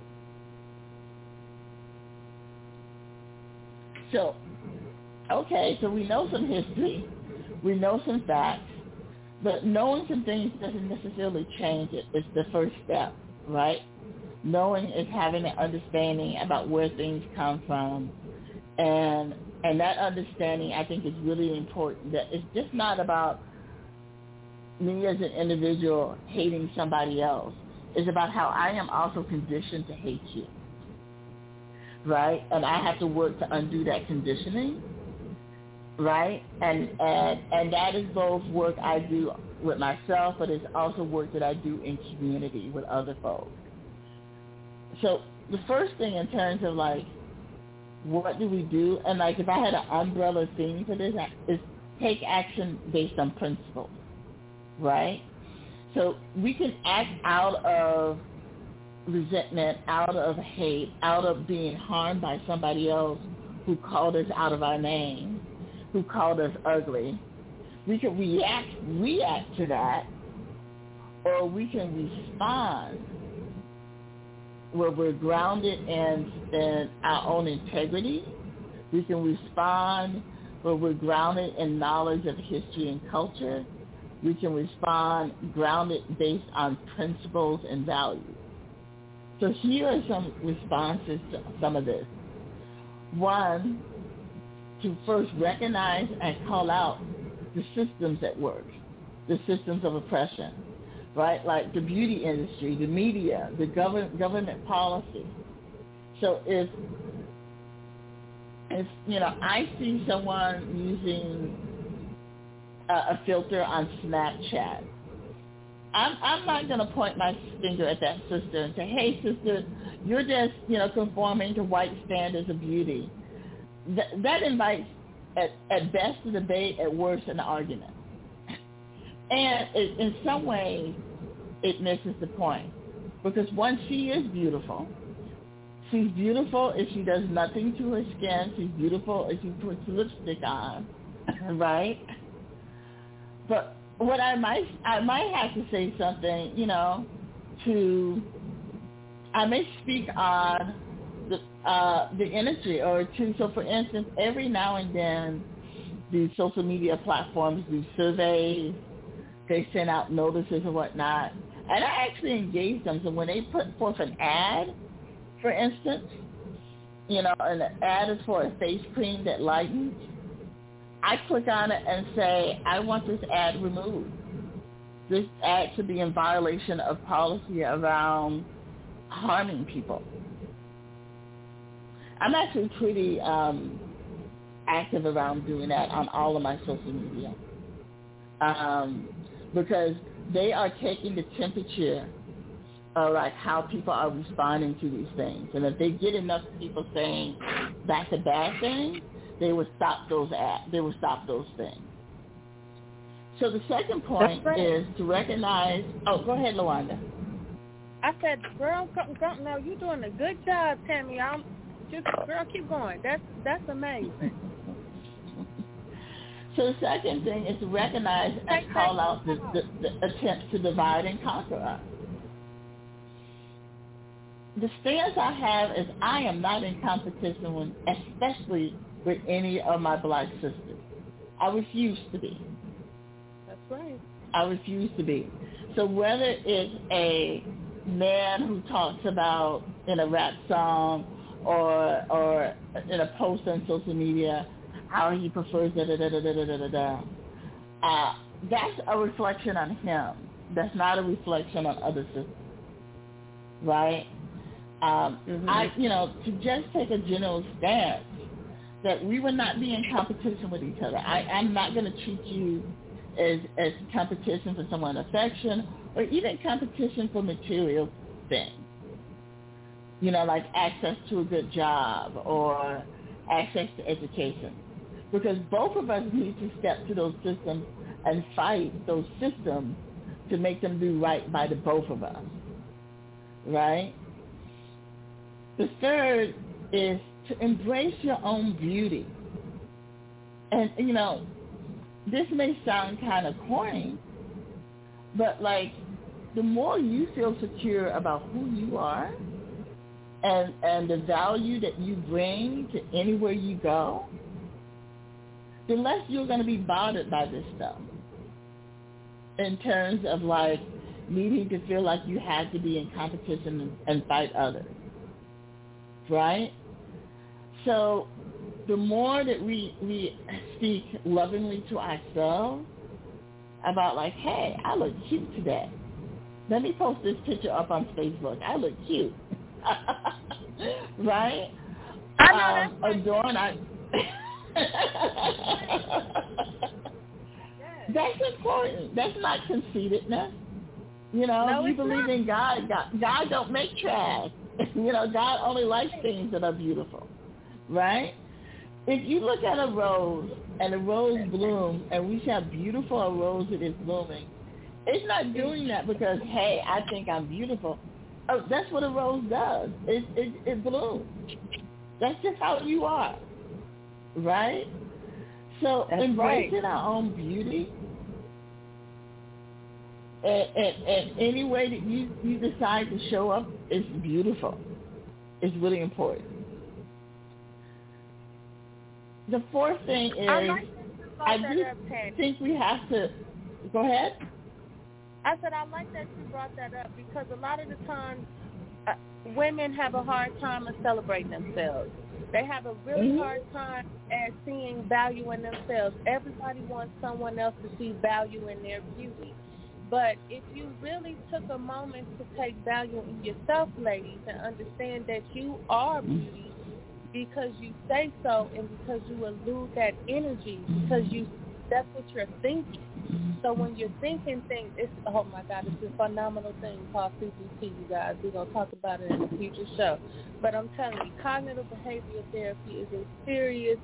So, okay, so we know some history, we know some facts, but knowing some things doesn't necessarily change it. It's the first step, right? Knowing is having an understanding about where things come from, and and that understanding, I think, is really important. That it's just not about me as an individual hating somebody else. It's about how I am also conditioned to hate you, right? And I have to work to undo that conditioning, right? And and and that is both work I do with myself, but it's also work that I do in community with other folks. So the first thing in terms of like, what do we do? And like, if I had an umbrella theme for this, is take action based on principles, right? So we can act out of resentment, out of hate, out of being harmed by somebody else, who called us out of our name, who called us ugly. We can react, react to that, or we can respond where we're grounded in, in our own integrity. We can respond where we're grounded in knowledge of history and culture. We can respond grounded based on principles and values. So here are some responses to some of this. One, to first recognize and call out the systems at work, the systems of oppression, right? Like the beauty industry, the media, the government government policy. So if, if you know, I see someone using a, a filter on Snapchat, I'm, I'm not going to point my finger at that sister and say, hey, sister, you're just, you know, conforming to white standards of beauty. Th- that invites, at, at best, a debate, at worst, an argument. And it, in some ways, it misses the point. Because one, she is beautiful. She's beautiful if she does nothing to her skin. She's beautiful if she puts lipstick on, right? But what I might, I might have to say something, you know, to, I may speak on the, uh, the industry or to, so for instance, every now and then, these social media platforms do surveys, they send out notices and whatnot, and I actually engage them. So when they put forth an ad, for instance, you know, and the ad is for a face cream that lightens, I click on it and say, I want this ad removed. This ad should be in violation of policy around harming people. I'm actually pretty um, active around doing that on all of my social media um, because they are taking the temperature of like how people are responding to these things. And if they get enough people saying that's a bad thing, they would stop those ads. They would stop those things. So the second point right. is to recognize. Oh, go ahead, LaWanda. I said, girl, go, go, no, you're doing a good job, Tammy. I'm just, girl, keep going. That's that's amazing. So the second thing is to recognize and call out the, the, the attempts to divide and conquer us. The stance I have is I am not in competition with, especially with any of my black sisters. I refuse to be. That's right. I refuse to be. So whether it's a man who talks about in a rap song or or in a post on social media how he prefers da da da da da da da da, uh, that's a reflection on him. That's not a reflection on other sisters, right? Um, mm-hmm. I, you know, to just take a general stance that we would not be in competition with each other. I, I'm not going to treat you as as competition for someone's affection or even competition for material things. You know, like access to a good job or access to education. Because both of us need to step to those systems and fight those systems to make them do right by the both of us, right? The third is to embrace your own beauty. And, you know, this may sound kind of corny, but, like, the more you feel secure about who you are and, and the value that you bring to anywhere you go, the less you're going to be bothered by this stuff in terms of, like, needing to feel like you had to be in competition and, and fight others, right? So the more that we, we speak lovingly to ourselves about, like, hey, I look cute today. Let me post this picture up on Facebook. I look cute. Right? I know um, that's adorn I That's important. That's not conceitedness. You know, no, if you believe not. in God, God, God don't make trash. You know, God only likes things that are beautiful, right? If you look at a rose and a rose blooms and we see how beautiful a rose it is blooming, it's not doing that because, hey, I think I'm beautiful. Oh, that's what a rose does. It, it, it blooms. That's just how you are. right? So That's embracing right. our own beauty and, and, and any way that you, you decide to show up is beautiful. It's really important. The fourth thing is, I, like I do up, think we have to, go ahead. I said I like that you brought that up because a lot of the time uh, women have a hard time of celebrating themselves. They have a really mm-hmm. hard time at seeing value in themselves. Everybody wants someone else to see value in their beauty. But if you really took a moment to take value in yourself, ladies, and understand that you are beauty because you say so and because you elude that energy, because you that's what you're thinking. So when you're thinking things, it's, oh my God, it's a phenomenal thing called C B T, you guys. We're going to talk about it in a future show. But I'm telling you, cognitive behavioral therapy is a serious,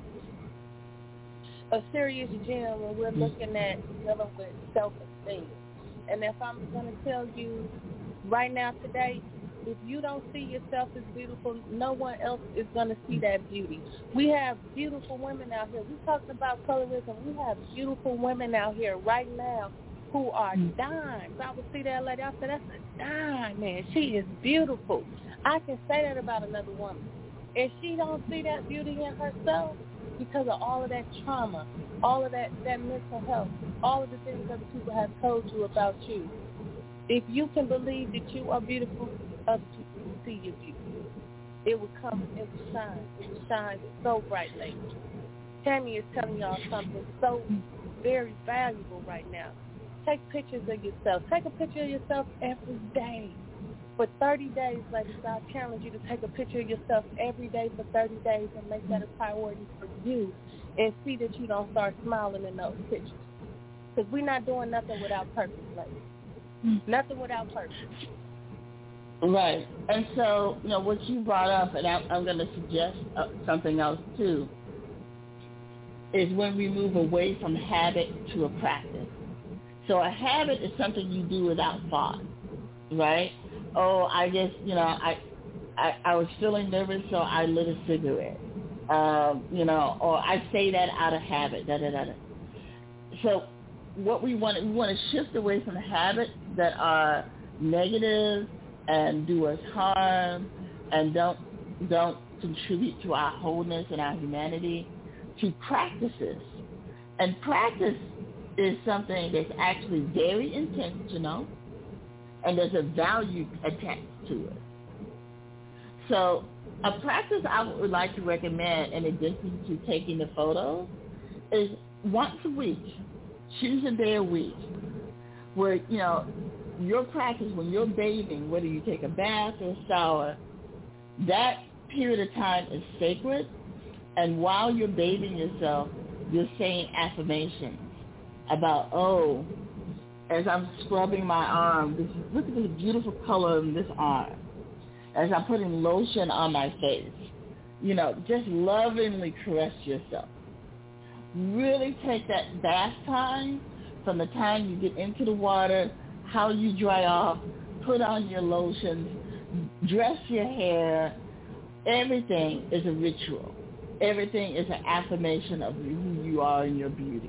a serious gem when we're looking at dealing with self-esteem. And if I'm going to tell you right now today, if you don't see yourself as beautiful, no one else is going to see that beauty. We have beautiful women out here. We're talking about colorism. We have beautiful women out here right now who are dimes. I would see that lady. I said, that's a dime, man. She is beautiful. I can say that about another woman. If she don't see that beauty in herself because of all of that trauma, all of that, that mental health, all of the things other people have told you about you, if you can believe that you are beautiful, other people will see your beauty. It will come, it will shine. It will shine so bright, ladies. Tammy is telling y'all something so very valuable right now. Take pictures of yourself. Take a picture of yourself every day. For thirty days, ladies, I challenge you to take a picture of yourself every day for thirty days and make that a priority for you and see that you don't start smiling in those pictures. Because we're not doing nothing without purpose, ladies. Nothing without purpose. Right. And so, you know, what you brought up, and I'm, I'm going to suggest uh, something else too, is when we move away from habit to a practice. So a habit is something you do without thought, right? Oh, I just, you know, I I, I was feeling nervous, so I lit a cigarette, um, you know, or I say that out of habit, da da da da. So what we want, we want to shift away from habits that are negative and do us harm and don't don't contribute to our wholeness and our humanity, to practices. And practice is something that's actually very intentional, and there's a value attached to it. So a practice I would like to recommend, in addition to taking the photos, is once a week, choose a day a week where, you know, your practice, when you're bathing, whether you take a bath or a shower, that period of time is sacred. And while you're bathing yourself, you're saying affirmations about, oh, as I'm scrubbing my arm, this, look at this beautiful color in this arm. As I'm putting lotion on my face, you know, just lovingly caress yourself. Really take that bath time from the time you get into the water, how you dry off, put on your lotions, dress your hair. Everything is a ritual. Everything is an affirmation of who you are and your beauty.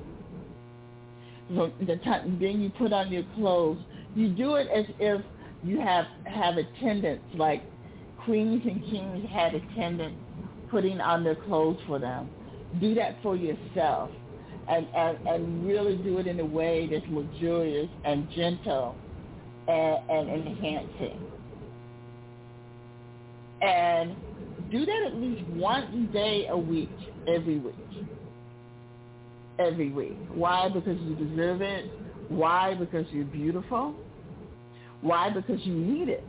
So the time, then you put on your clothes. You do it as if you have, have attendants, like queens and kings had attendants putting on their clothes for them. Do that for yourself, and, and, and really do it in a way that's luxurious and gentle and, and enhancing. And do that at least one day a week, every week. Every week. Why? Because you deserve it. Why? Because you're beautiful. Why? Because you need it.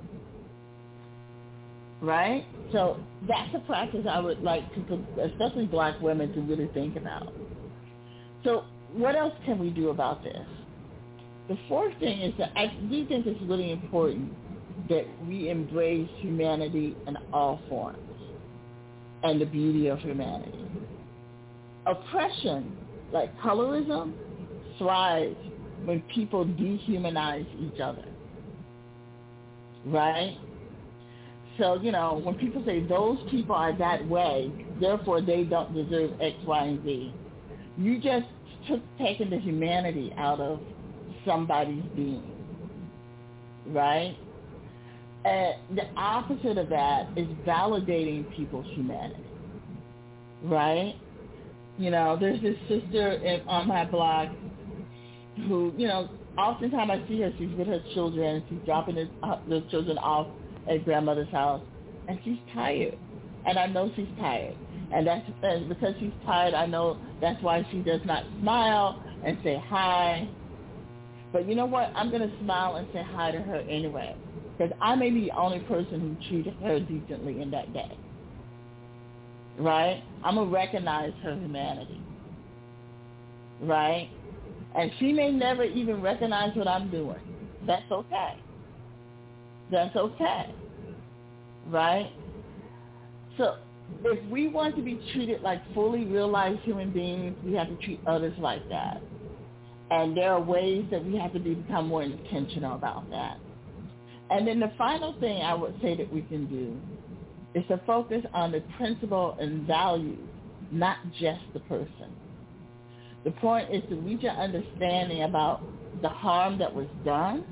Right? So that's a practice I would like people, especially black women, to really think about. So what else can we do about this? The fourth thing is that I do think it's really important that we embrace humanity in all forms and the beauty of humanity. Oppression, like colorism, thrives when people dehumanize each other, right? So, you know, when people say those people are that way, therefore they don't deserve X, Y, and Z, you just took taking the humanity out of somebody's being, right? And the opposite of that is validating people's humanity, right? You know, there's this sister in, on my blog who, you know, oftentimes I see her, she's with her children, she's dropping the, uh, the children off at grandmother's house, and she's tired. And I know she's tired. And that's and because she's tired, I know that's why she does not smile and say hi. But you know what? I'm going to smile and say hi to her anyway, because I may be the only person who treated her decently in that day. Right? I'm going to recognize her humanity. Right? And she may never even recognize what I'm doing. That's okay. That's okay. Right? So if we want to be treated like fully realized human beings, we have to treat others like that. And there are ways that we have to be, become more intentional about that. And then the final thing I would say that we can do is to focus on the principle and values, not just the person. The point is to reach an understanding about the harm that was done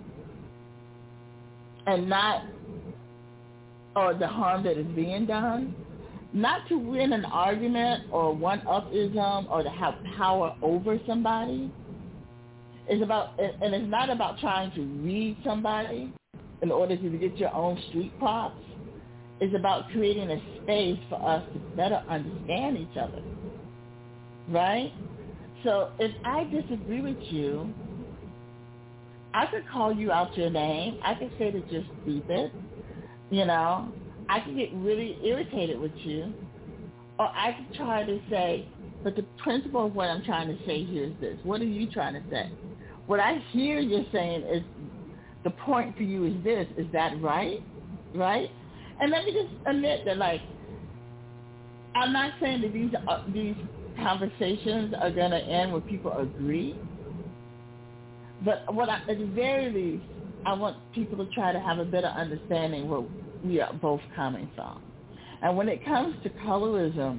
and not, or the harm that is being done, not to win an argument or one-upism or to have power over somebody. It's about, and it's not about trying to read somebody in order to get your own street props. It's about creating a space for us to better understand each other, right? So if I disagree with you, I could call you out your name. I could say that you're stupid, you know. I could get really irritated with you. Or I could try to say, but the principle of what I'm trying to say here is this. What are you trying to say? What I hear you're saying is the point for you is this. Is that right? Right? And let me just admit that, like, I'm not saying that these uh, these conversations are going to end when people agree. But what I, at the very least, I want people to try to have a better understanding where we are both coming from. And when it comes to colorism,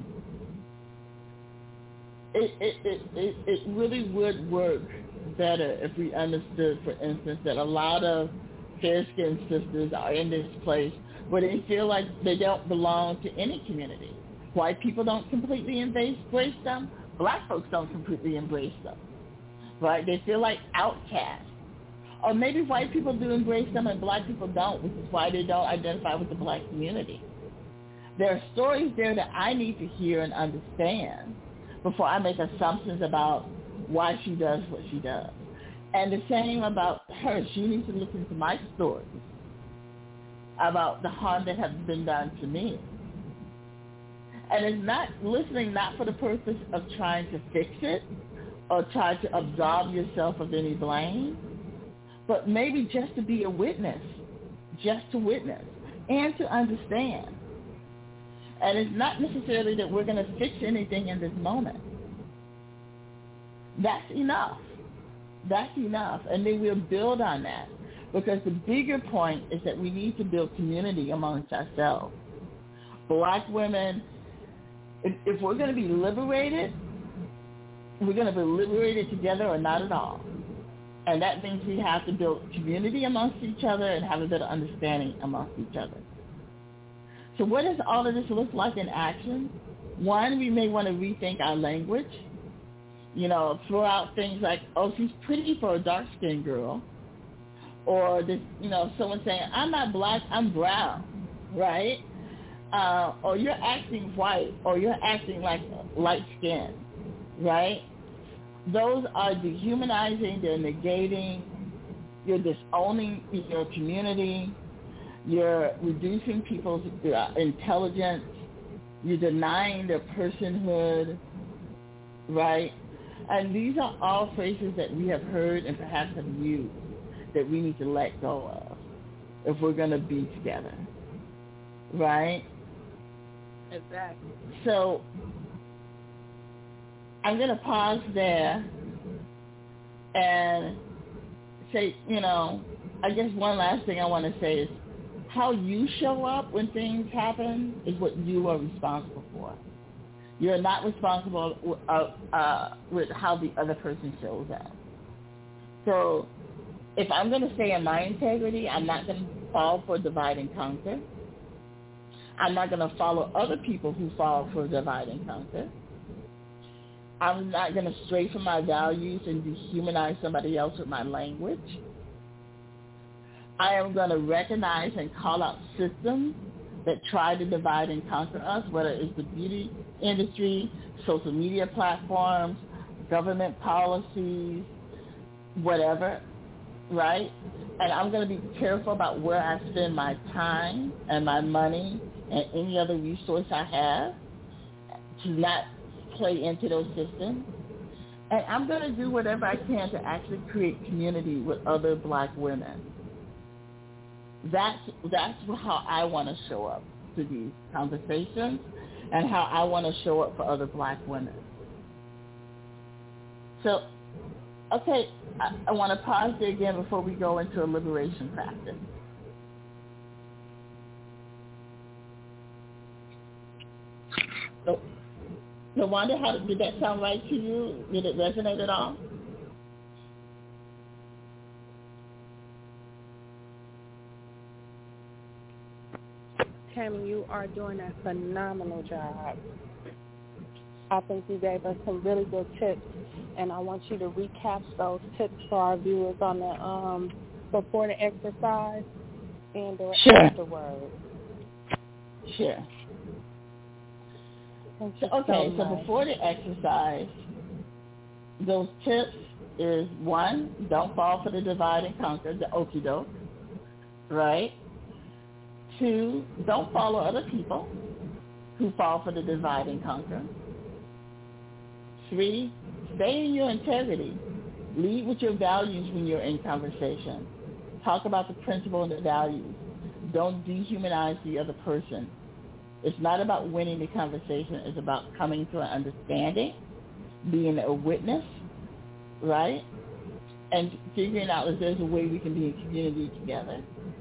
it it, it, it it really would work better if we understood, for instance, that a lot of fair-skinned sisters are in this place where they feel like they don't belong to any community. White people don't completely embrace them. Black folks don't completely embrace them. Right? They feel like outcasts. Or maybe white people do embrace them and black people don't, which is why they don't identify with the black community. There are stories there that I need to hear and understand before I make assumptions about why she does what she does. And the same about her. She needs to listen to my stories about the harm that has been done to me. And it's not listening not for the purpose of trying to fix it or try to absolve yourself of any blame, but maybe just to be a witness, just to witness and to understand. And it's not necessarily that we're going to fix anything in this moment. That's enough. That's enough. And then we'll build on that, because the bigger point is that we need to build community amongst ourselves. Black women, if, if we're going to be liberated, we're going to be liberated together or not at all. And that means we have to build community amongst each other and have a better understanding amongst each other. So what does all of this look like in action? One, we may want to rethink our language. You know, throw out things like, oh, she's pretty for a dark-skinned girl. Or, this, you know, someone saying, I'm not black, I'm brown, right? Uh, or you're acting white, or you're acting like light skin, right? Those are dehumanizing, they're negating, you're disowning your community, you're reducing people's uh, intelligence, you're denying their personhood, right? And these are all phrases that we have heard and perhaps have used that we need to let go of if we're going to be together, right? Exactly. So I'm going to pause there and say, you know, I guess one last thing I want to say is, how you show up when things happen is what you are responsible for. You're not responsible uh, uh, with how the other person shows up. So if I'm going to stay in my integrity, I'm not going to fall for divide and conquer. I'm not going to follow other people who fall for divide and conquer. I'm not going to stray from my values and dehumanize somebody else with my language. I am going to recognize and call out systems that try to divide and conquer us, whether it's the beauty industry, social media platforms, government policies, whatever, right? And I'm going to be careful about where I spend my time and my money and any other resource I have to not play into those systems. And I'm going to do whatever I can to actually create community with other black women. That's that's how I want to show up to these conversations and how I want to show up for other black women. So, okay, I, I want to pause there again before we go into a liberation practice. So, so Wanda, how did that sound right to you? Did it resonate at all? Tammy, you are doing a phenomenal job. I think you gave us some really good tips, and I want you to recap those tips for our viewers on the um, before the exercise and or sure. afterwards. Sure. So, okay, so, so before the exercise, those tips is, one, don't fall for the divide and conquer, the okie doke, right? Two, don't follow other people who fall for the divide and conquer. Three, stay in your integrity. Lead with your values when you're in conversation. Talk about the principle and the values. Don't dehumanize the other person. It's not about winning the conversation. It's about coming to an understanding, being a witness, right? And figuring out if there's a way we can be in community together.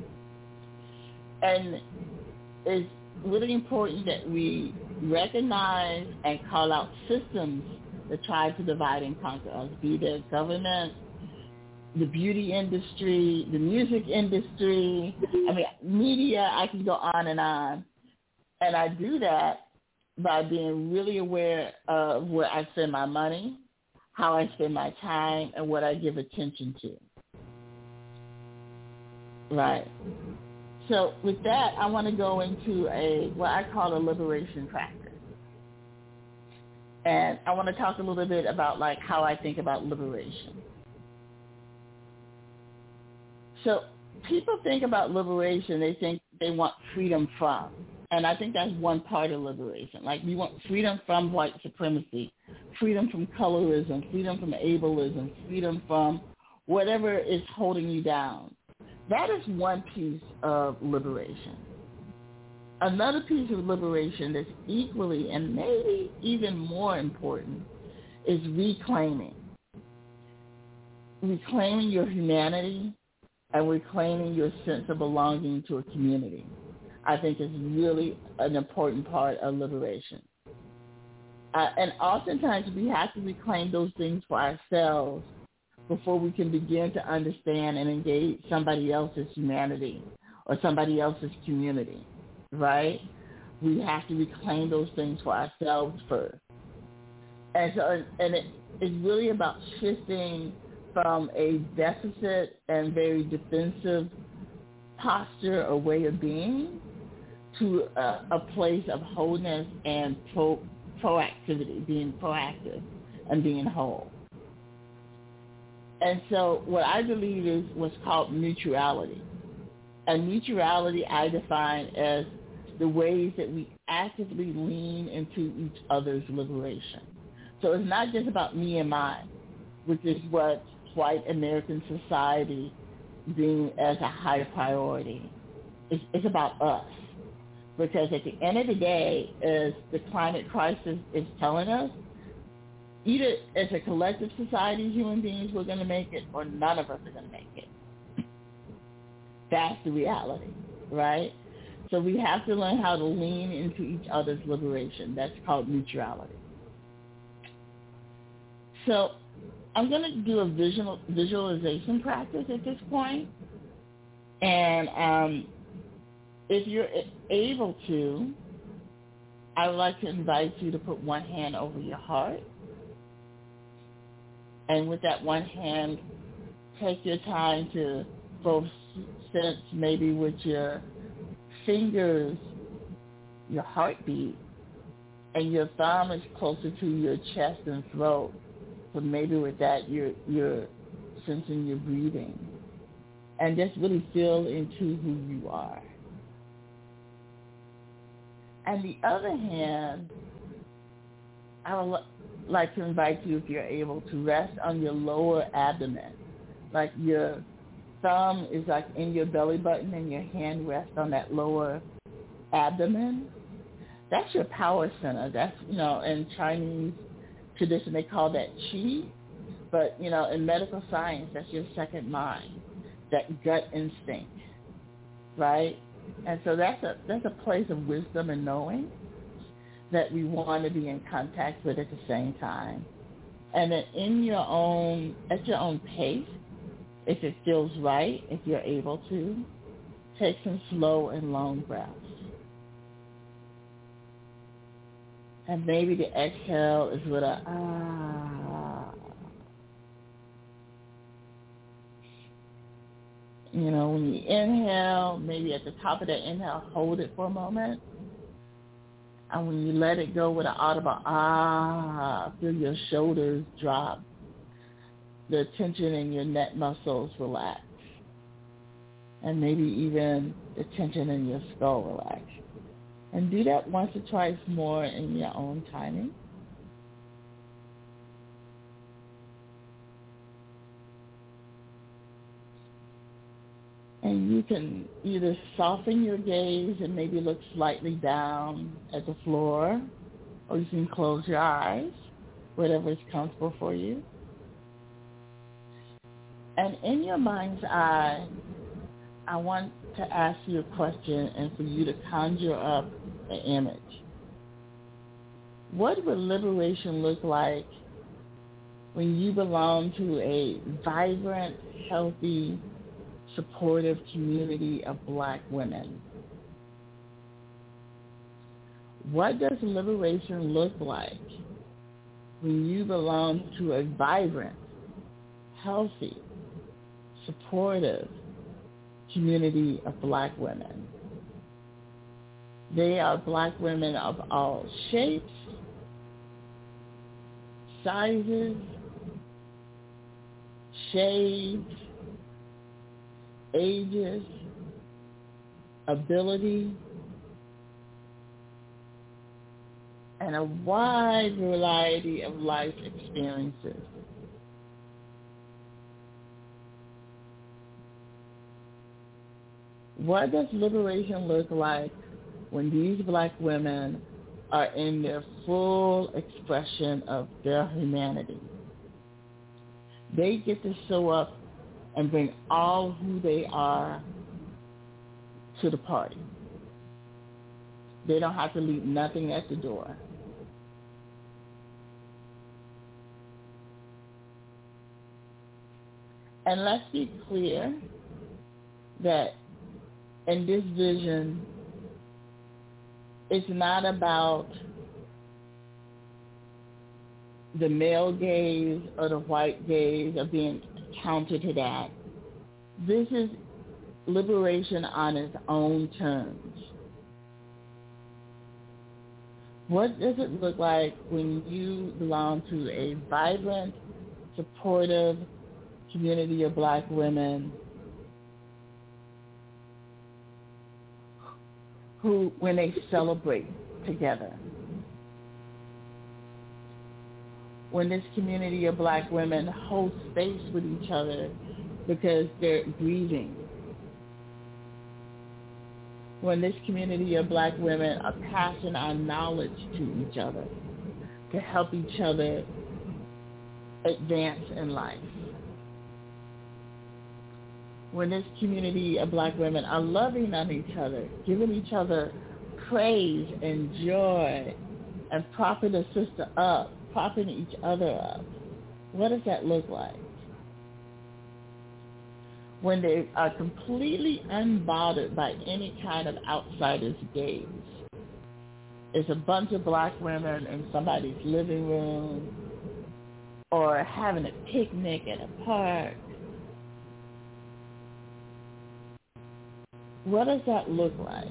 And it's really important that we recognize and call out systems that try to divide and conquer us, be it government, the beauty industry, the music industry, I mean, media, I can go on and on. And I do that by being really aware of where I spend my money, how I spend my time, and what I give attention to. Right. So with that, I want to go into a what I call a liberation practice. And I want to talk a little bit about like how I think about liberation. So people think about liberation, they think they want freedom from. And I think that's one part of liberation. Like we want freedom from white supremacy, freedom from colorism, freedom from ableism, freedom from whatever is holding you down. That is one piece of liberation. Another piece of liberation that's equally and maybe even more important is reclaiming. Reclaiming your humanity and reclaiming your sense of belonging to a community, I think is really an important part of liberation. Uh, and oftentimes we have to reclaim those things for ourselves before we can begin to understand and engage somebody else's humanity or somebody else's community, right? We have to reclaim those things for ourselves first. And so, and it, it's really about shifting from a deficit and very defensive posture or way of being to a, a place of wholeness and pro, proactivity, being proactive and being whole. And so what I believe is what's called mutuality. And mutuality I define as the ways that we actively lean into each other's liberation. So it's not just about me and mine, which is what white American society being as a higher priority. It's, it's about us. Because at the end of the day, as the climate crisis is telling us, either as a collective society, human beings, we're going to make it, or none of us are going to make it. That's the reality. right? So we have to learn how to lean into each other's liberation. That's called mutuality. So I'm going to do a visual visualization practice at this point. And um, if you're able to, I would like to invite you to put one hand over your heart. And with that one hand, take your time to both sense maybe with your fingers, your heartbeat, and your thumb is closer to your chest and throat. So maybe with that, you're, you're sensing your breathing. And just really feel into who you are. And the other hand, I would like to invite you, if you're able, to rest on your lower abdomen. Like your thumb is like in your belly button and your hand rests on that lower abdomen. That's your power center. That's, you know, in Chinese tradition, they call that qi. But, you know, in medical science, that's your second mind, that gut instinct, right? And so that's a that's a place of wisdom and knowing that we want to be in contact with at the same time. And then in your own, at your own pace, if it feels right, if you're able to, take some slow and long breaths. And maybe the exhale is with a ah. You know, when you inhale, maybe at the top of that inhale, hold it for a moment. And when you let it go with an audible ah, feel your shoulders drop. The tension in your neck muscles relax. And maybe even the tension in your skull relax. And do that once or twice more in your own timing. And you can either soften your gaze and maybe look slightly down at the floor, or you can close your eyes, whatever is comfortable for you. And in your mind's eye, I want to ask you a question and for you to conjure up an image. What would liberation look like when you belong to a vibrant, healthy, supportive community of black women? What does liberation look like when you belong to a vibrant, healthy, supportive community of black women? They are black women of all shapes, sizes, shades, ages, ability, and a wide variety of life experiences. What does liberation look like when these black women are in their full expression of their humanity? They get to show up and bring all who they are to the party. They don't have to leave nothing at the door. And let's be clear that in this vision, it's not about the male gaze or the white gaze or being counter to that. This is liberation on its own terms. What does it look like when you belong to a vibrant, supportive community of black women who, when they celebrate together? When this community of black women hold space with each other because they're grieving. When this community of black women are passing on knowledge to each other to help each other advance in life. when this community of black women are loving on each other, giving each other praise and joy, and propping the sister up, propping each other up? What does that look like? When they are completely unbothered by any kind of outsider's gaze. It's a bunch of black women in somebody's living room or having a picnic at a park. What does that look like?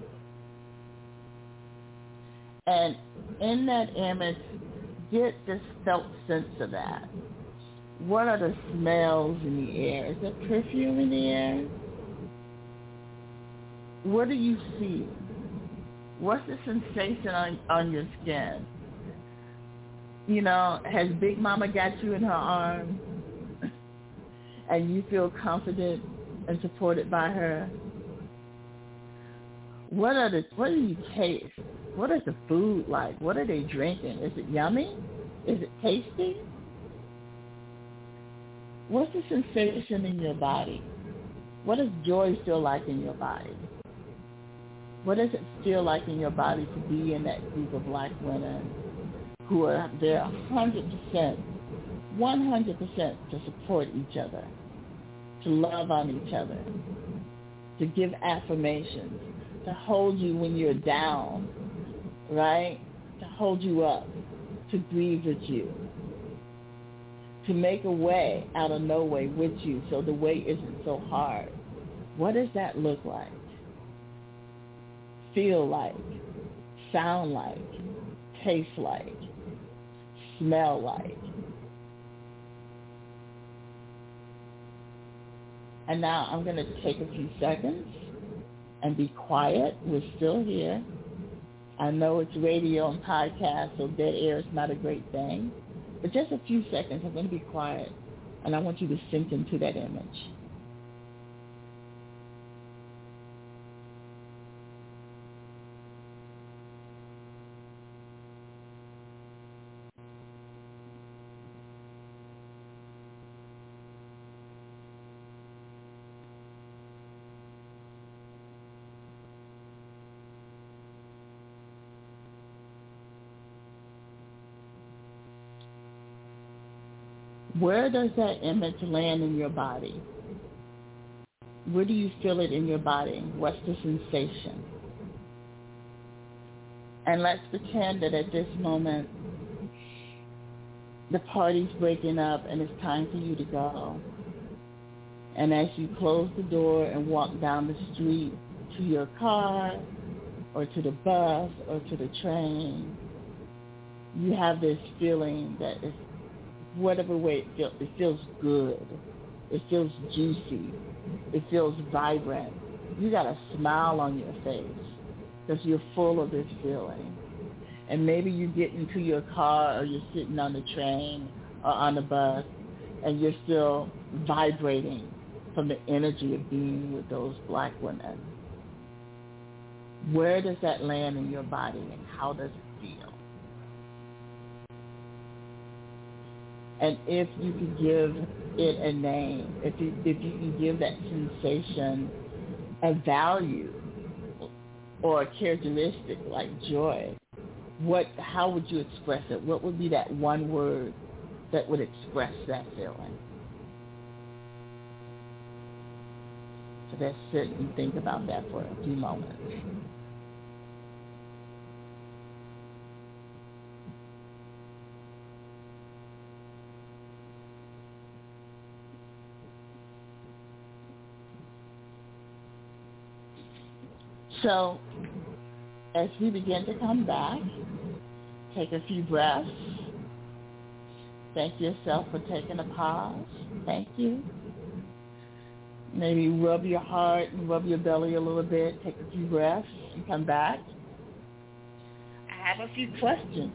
And in that image, get this felt sense of that. What are the smells in the air? Is there perfume in the air? What do you see? What's the sensation on, on your skin? You know, has Big Mama got you in her arms and you feel confident and supported by her? What are the, what do you taste? What is the food like? What are they drinking? Is it yummy? Is it tasty? What's the sensation in your body? What does joy feel like in your body? What does it feel like in your body to be in that group of black women who are there one hundred percent, one hundred percent to support each other, to love on each other, to give affirmations, to hold you when you're down, right? To hold you up, to grieve with you, to make a way out of no way with you so the way isn't so hard. What does that look like? Feel like, sound like, taste like, smell like. And now I'm going to take a few seconds and be quiet. We're still here. I know it's radio and podcast, so dead air is not a great thing. But just a few seconds, I'm going to be quiet, and I want you to sink into that image. Where does that image land in your body? Where do you feel it in your body? What's the sensation? And let's pretend that at this moment, the party's breaking up and it's time for you to go. And as you close the door and walk down the street to your car or to the bus or to the train, you have this feeling that it's whatever way it feels, it feels good. It feels juicy. It feels vibrant. You got a smile on your face because you're full of this feeling. And maybe you get into your car or you're sitting on the train or on the bus and you're still vibrating from the energy of being with those black women. Where does that land in your body and how does it feel? And if you could give it a name, if you, if you can give that sensation a value or a characteristic like joy, what, how would you express it? What would be that one word that would express that feeling? So let's sit and think about that for a few moments. So as we begin to come back, take a few breaths. Thank yourself for taking a pause. Thank you. Maybe rub your heart and rub your belly a little bit. Take a few breaths and come back. I have a few questions.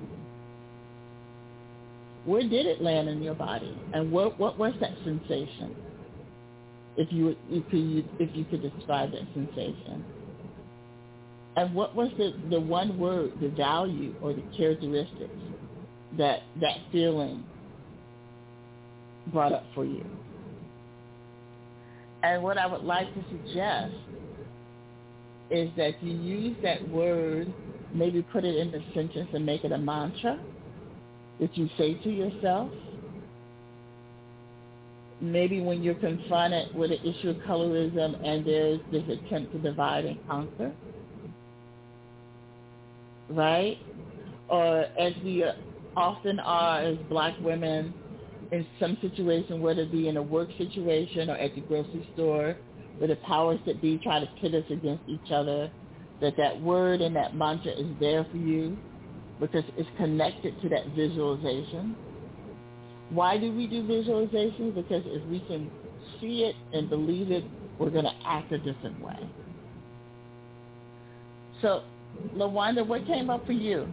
Where did it land in your body? And what, what was that sensation? If you, if you, if you could describe that sensation. And what was the, the one word, the value or the characteristics that that feeling brought up for you? And what I would like to suggest is that you use that word, maybe put it in a sentence and make it a mantra that you say to yourself. Maybe when you're confronted with an issue of colorism and there's this attempt to divide and conquer, right? Or as we often are as black women in some situation, whether it be in a work situation or at the grocery store, where the powers that be try to pit us against each other, that that word and that mantra is there for you because it's connected to that visualization. Why do we do visualizations? Because if we can see it and believe it, we're going to act a different way. So, LaWanda, what came up for you?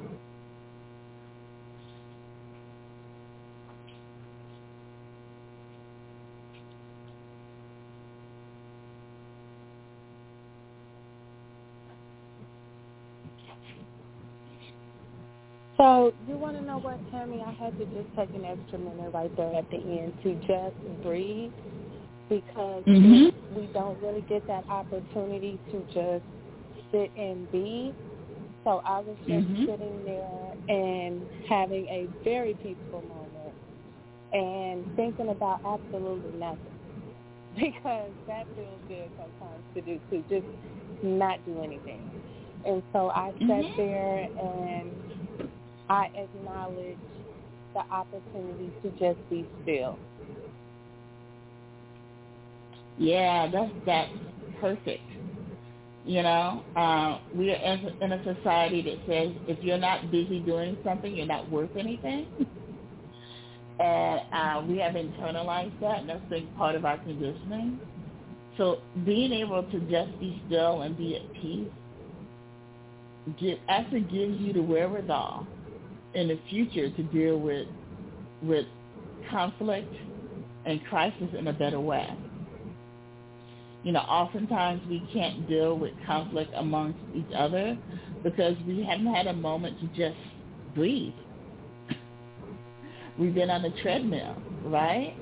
So you want to know what, Tammy? I had to just take an extra minute right there at the end to just breathe because mm-hmm. we don't really get that opportunity to just sit and be. So I was just mm-hmm. sitting there and having a very peaceful moment and thinking about absolutely nothing because that feels good sometimes to do too, just not do anything. And so I sat mm-hmm. there and I acknowledge the opportunity to just be still. Yeah, that's that's perfect. You know, uh, we are in, in a society that says if you're not busy doing something, you're not worth anything. And uh, we have internalized that, and that's been part of our conditioning. So being able to just be still and be at peace give, actually gives you the wherewithal in the future to deal with with conflict and crisis in a better way. You know, oftentimes we can't deal with conflict amongst each other because we haven't had a moment to just breathe. We've been on a treadmill, right?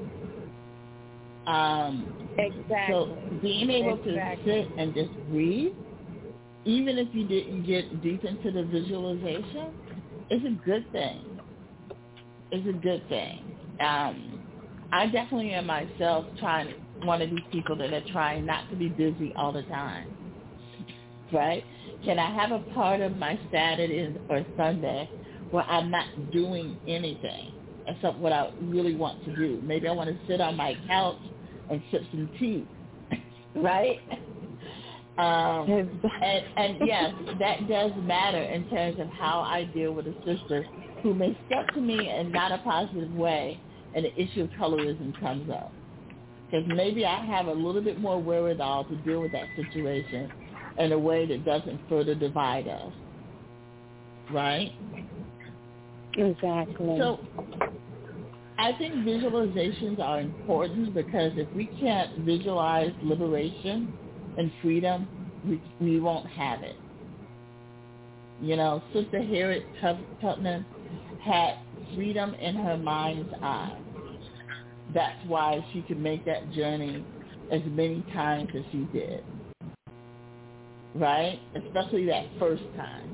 Um, exactly. So being able exactly. to sit and just breathe, even if you didn't get deep into the visualization, it's a good thing. It's a good thing. Um, I definitely am myself trying, one of these people that are trying not to be busy all the time, right? Can I have a part of my Saturday or Sunday where I'm not doing anything except what I really want to do? Maybe I want to sit on my couch and sip some tea, right? Um, and, and yes, that does matter in terms of how I deal with a sister who may step to me in not a positive way and the issue of colorism comes up. Because maybe I have a little bit more wherewithal to deal with that situation in a way that doesn't further divide us. Right? Exactly. So I think visualizations are important because if we can't visualize liberation and freedom, we, we won't have it. You know, Sister Harriet Tubman had freedom in her mind's eye. That's why she could make that journey as many times as she did. Right? Especially that first time.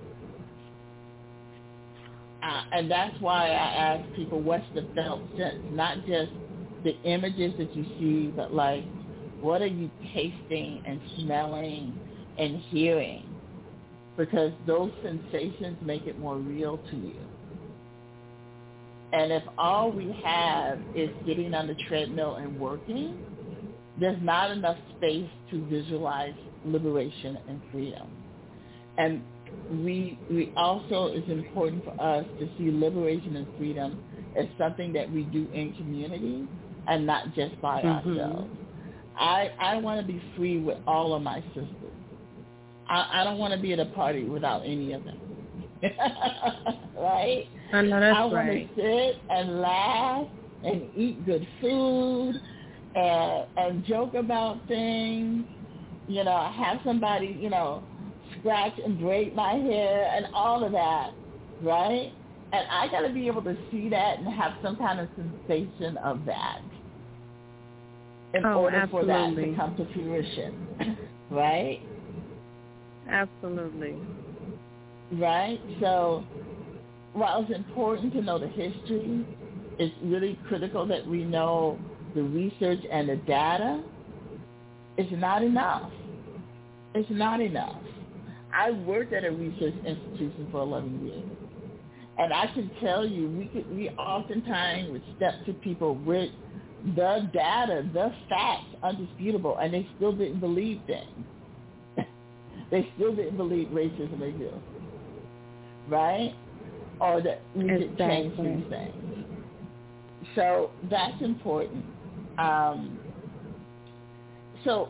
Uh, and that's why I ask people, what's the felt sense? Not just the images that you see, but like, what are you tasting and smelling and hearing? Because those sensations make it more real to you. And if all we have is getting on the treadmill and working, there's not enough space to visualize liberation and freedom. And we we also, it's important for us to see liberation and freedom as something that we do in community and not just by mm-hmm. ourselves. I, I want to be free with all of my sisters. I, I don't want to be at a party without any of them. Right? I know that's I want right. to sit and laugh and eat good food and, and joke about things. You know, have somebody, you know, scratch and braid my hair and all of that, right? And I got to be able to see that and have some kind of sensation of that. in oh, order absolutely. for that to come to fruition, right? Absolutely. Right? So while it's important to know the history, it's really critical that we know the research and the data. It's not enough. It's not enough. I worked at a research institution for eleven years. And I can tell you, we could, we oftentimes would step to people with the data, the facts, undisputable, and they still didn't believe things. They still didn't believe racism exists, right? Or that we could change these things. So that's important. Um, so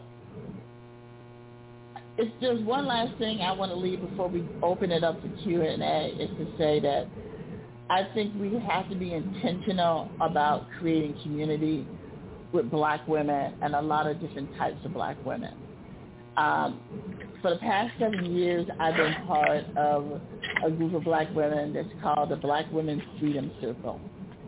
if there's one last thing I want to leave before we open it up to Q and A, is to say that I think we have to be intentional about creating community with black women and a lot of different types of black women. Um, for the past seven years, I've been part of a group of black women that's called the Black Women's Freedom Circle.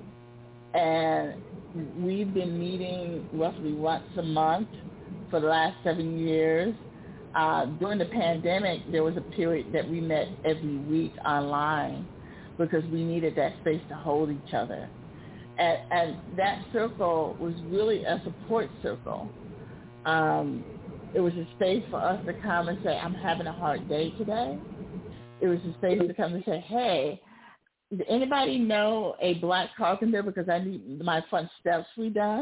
And we've been meeting roughly once a month for the last seven years. Uh, during the pandemic, there was a period that we met every week online because we needed that space to hold each other. And, and that circle was really a support circle. Um, it was a space for us to come and say, I'm having a hard day today. It was a space to come and say, hey, does anybody know a black carpenter because I need my front steps redone?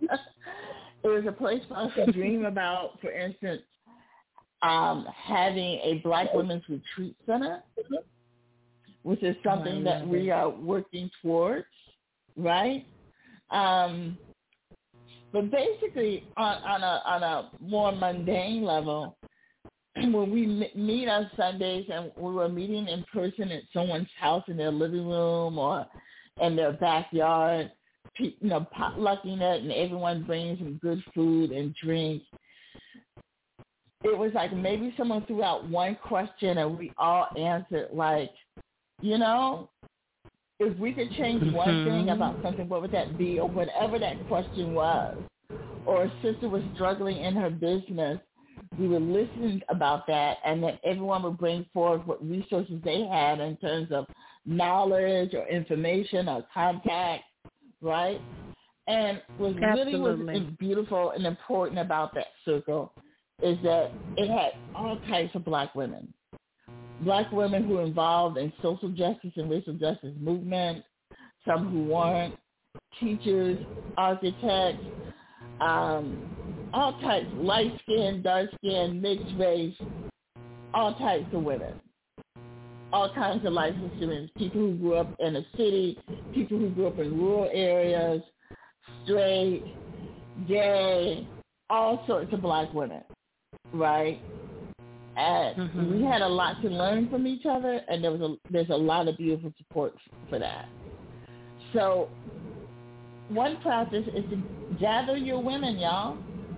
It was a place for us to dream about, for instance, um, having a black women's retreat center, which is something that we are working towards, right? Um, but basically, on, on a on a more mundane level, when we meet on Sundays and we were meeting in person at someone's house in their living room or in their backyard, you know, potlucking it, and everyone brings some good food and drink. It was like maybe someone threw out one question and we all answered like, you know, if we could change one mm-hmm. thing about something, what would that be? Or whatever that question was. Or a sister was struggling in her business, we would listen about that, and then everyone would bring forward what resources they had in terms of knowledge or information or contact, right? And what Absolutely. really was beautiful and important about that circle is that it had all types of black women. Black women who were involved in social justice and racial justice movement, some who weren't, teachers, architects, um, all types, light-skinned, dark-skinned, mixed race, all types of women, all kinds of life experiences, people who grew up in a city, people who grew up in rural areas, straight, gay, all sorts of black women, right? And mm-hmm. we had a lot to learn from each other, and there was a, there's a lot of beautiful support for that. So one practice is to gather your women, y'all.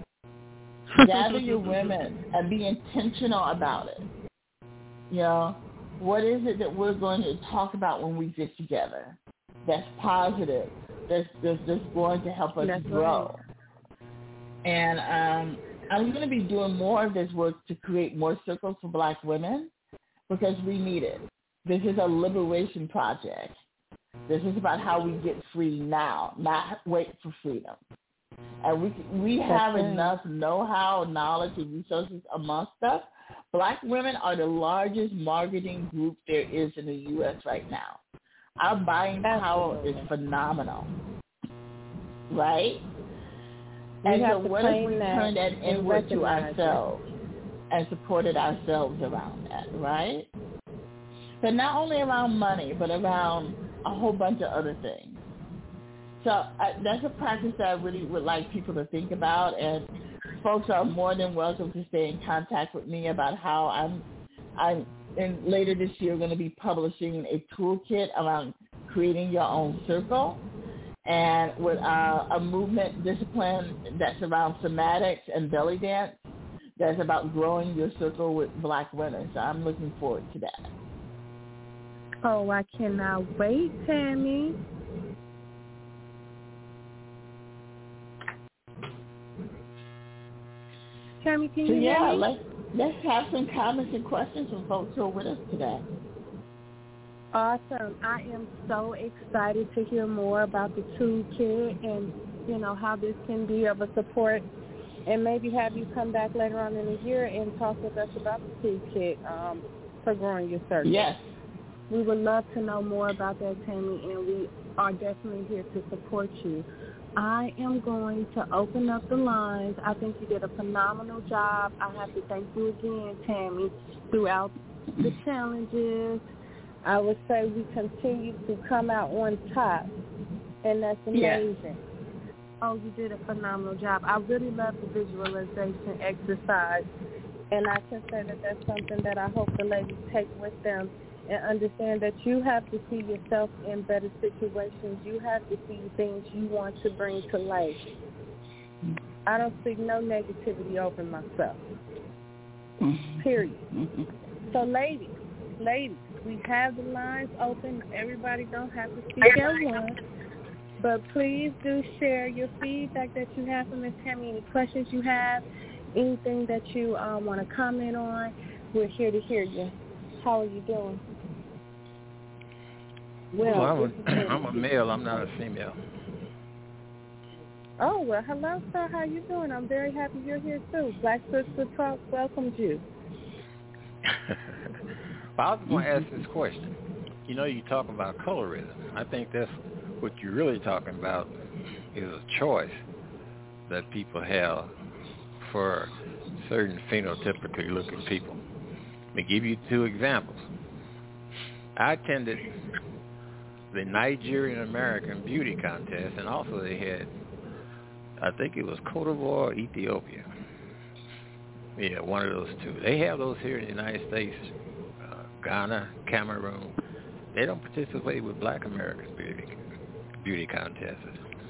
Gather your women and be intentional about it. You know, what is it that we're going to talk about when we get together that's positive, that's, that's, that's going to help us that's grow? Right. And um, I'm going to be doing more of this work to create more circles for black women because we need it. This is a liberation project. This is about how we get free now, not wait for freedom. And we we have That's enough right. know-how, knowledge, and resources amongst us. Black women are the largest marketing group there is in the U S right now. Our buying power is phenomenal, right? We and so what if we turn that inward to ourselves it. and supported ourselves around that, right? But not only around money, but around a whole bunch of other things. So I, that's a practice that I really would like people to think about, and folks are more than welcome to stay in contact with me about how I'm, I'm and later this year going to be publishing a toolkit around creating your own circle, and with uh, a movement discipline that's around somatics and belly dance that's about growing your circle with black women. So I'm looking forward to that. Oh, I cannot wait, Tammy. Tammy, can so you yeah, hear me? let's, let's have some comments and questions from folks who are with us today. Awesome. I am so excited to hear more about the toolkit and, you know, how this can be of a support, and maybe have you come back later on in the year and talk with us about the toolkit um, for growing your circle. Yes. We would love to know more about that, Tammy, and we are definitely here to support you. I am going to open up the lines. I think you did a phenomenal job. I have to thank you again, Tammy, throughout the challenges. I would say we continue to come out on top, and that's amazing. Yes. Oh, you did a phenomenal job. I really love the visualization exercise, and I can say that that's something that I hope the ladies take with them and understand that you have to see yourself in better situations. You have to see things you want to bring to life. I don't see no negativity over myself, period. So, ladies, ladies, we have the lines open. Everybody don't have to speak at once. But please do share your feedback that you have from Miz Tammy, any questions you have, anything that you uh, want to comment on. We're here to hear you. How are you doing? Well, well I'm, a, I'm a male. I'm not a female. Oh, well, hello, sir. How you doing? I'm very happy you're here, too. Black Sister Talk welcomes you. Well, I was going to ask this question. You know, you talk about colorism. I think that's what you're really talking about is a choice that people have for certain phenotypically looking people. Let me give you two examples. I attended the Nigerian American Beauty Contest, and also they had, I think it was Cote d'Ivoire, Ethiopia. Yeah, one of those two. They have those here in the United States, uh, Ghana, Cameroon. They don't participate with Black Americans beauty, beauty contests.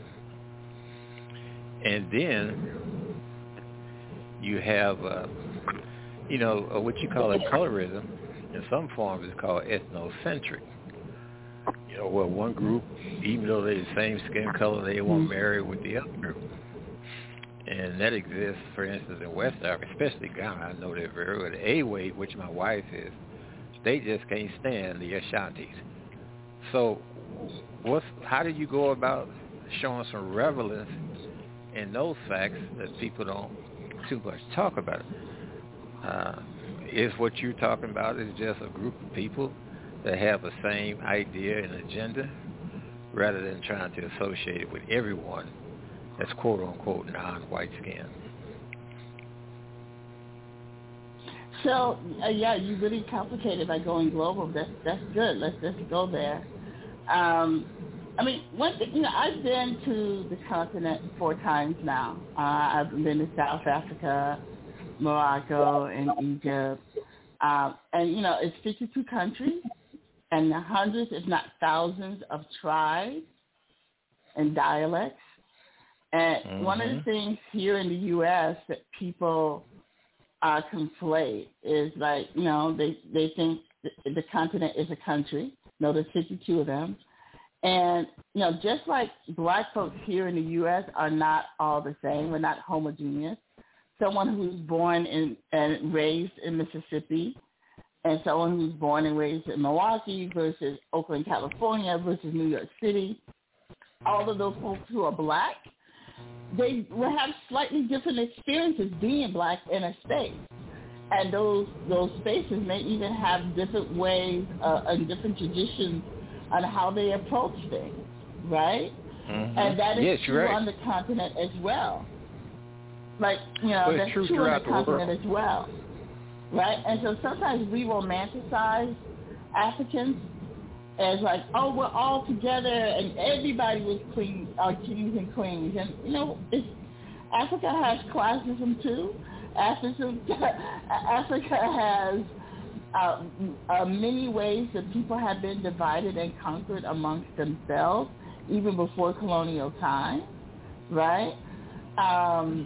And then you have, uh, you know, uh, what you call it colorism. In some forms it's called ethnocentric. You know, where one group, even though they're the same skin color, they won't marry with the other group. And that exists, for instance, in West Africa, especially Ghana. I know that very well. The Awe, which my wife is, they just can't stand the Ashantis. So what's, how do you go about showing some relevance in those facts that people don't too much talk about? Uh, is what you're talking about is just a group of people that have the same idea and agenda rather than trying to associate it with everyone that's quote-unquote non-white skin. So, uh, yeah, you really complicated by going global. That's that's good. Let's just go there. Um, I mean, one thing, you know, I've been to the continent four times now. Uh, I've been to South Africa, Morocco, and Egypt. Um, and, you know, it's fifty-two countries and hundreds, if not thousands, of tribes and dialects. And mm-hmm. one of the things here in the U S that people uh, conflate is like, you know, they, they think the continent is a country. No, there's fifty-two of them. And, you know, just like black folks here in the U S are not all the same. We're not homogeneous. Someone who's born in, and raised in Mississippi and someone who's born and raised in Milwaukee versus Oakland, California versus New York City, all of those folks who are black, they will have slightly different experiences being black in a state. And those those spaces may even have different ways uh, and different traditions on how they approach things, right? Mm-hmm. And that is yes, true right. on the continent as well. Like, you know, well, that's true, true on the, the continent world. as well, right? And so sometimes we romanticize Africans as like, oh, we're all together and everybody was queen, uh, kings and queens. And, you know, it's, Africa has classism too. Africa, Africa has uh, uh, many ways that people have been divided and conquered amongst themselves, even before colonial time, right? Um,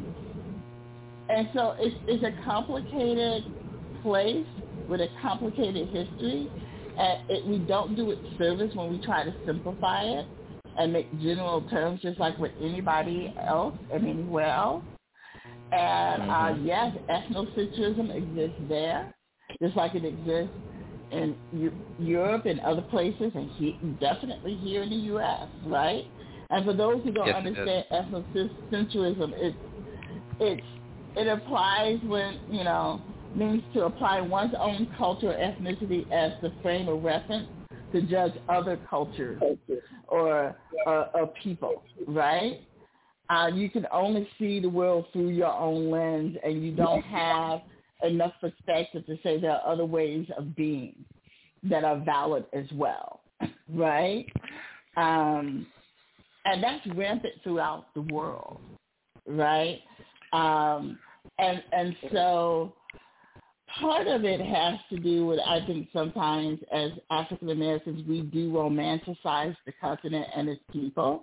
and so it's, it's a complicated place with a complicated history. And it, we don't do it service when we try to simplify it and make general terms just like with anybody else and anywhere else. And mm-hmm. uh, yes, ethnocentrism exists there, just like it exists in U- Europe and other places, and he- definitely here in the U S, right? And for those who don't yes, understand ethnocentrism, it it's it applies when, you know, means to apply one's own culture or ethnicity as the frame of reference to judge other cultures or or, or people, right? Uh, you can only see the world through your own lens, and you don't have enough perspective to say there are other ways of being that are valid as well, right? Um, and that's rampant throughout the world, right? Um, and and so part of it has to do with, I think sometimes as African Americans, we do romanticize the continent and its people.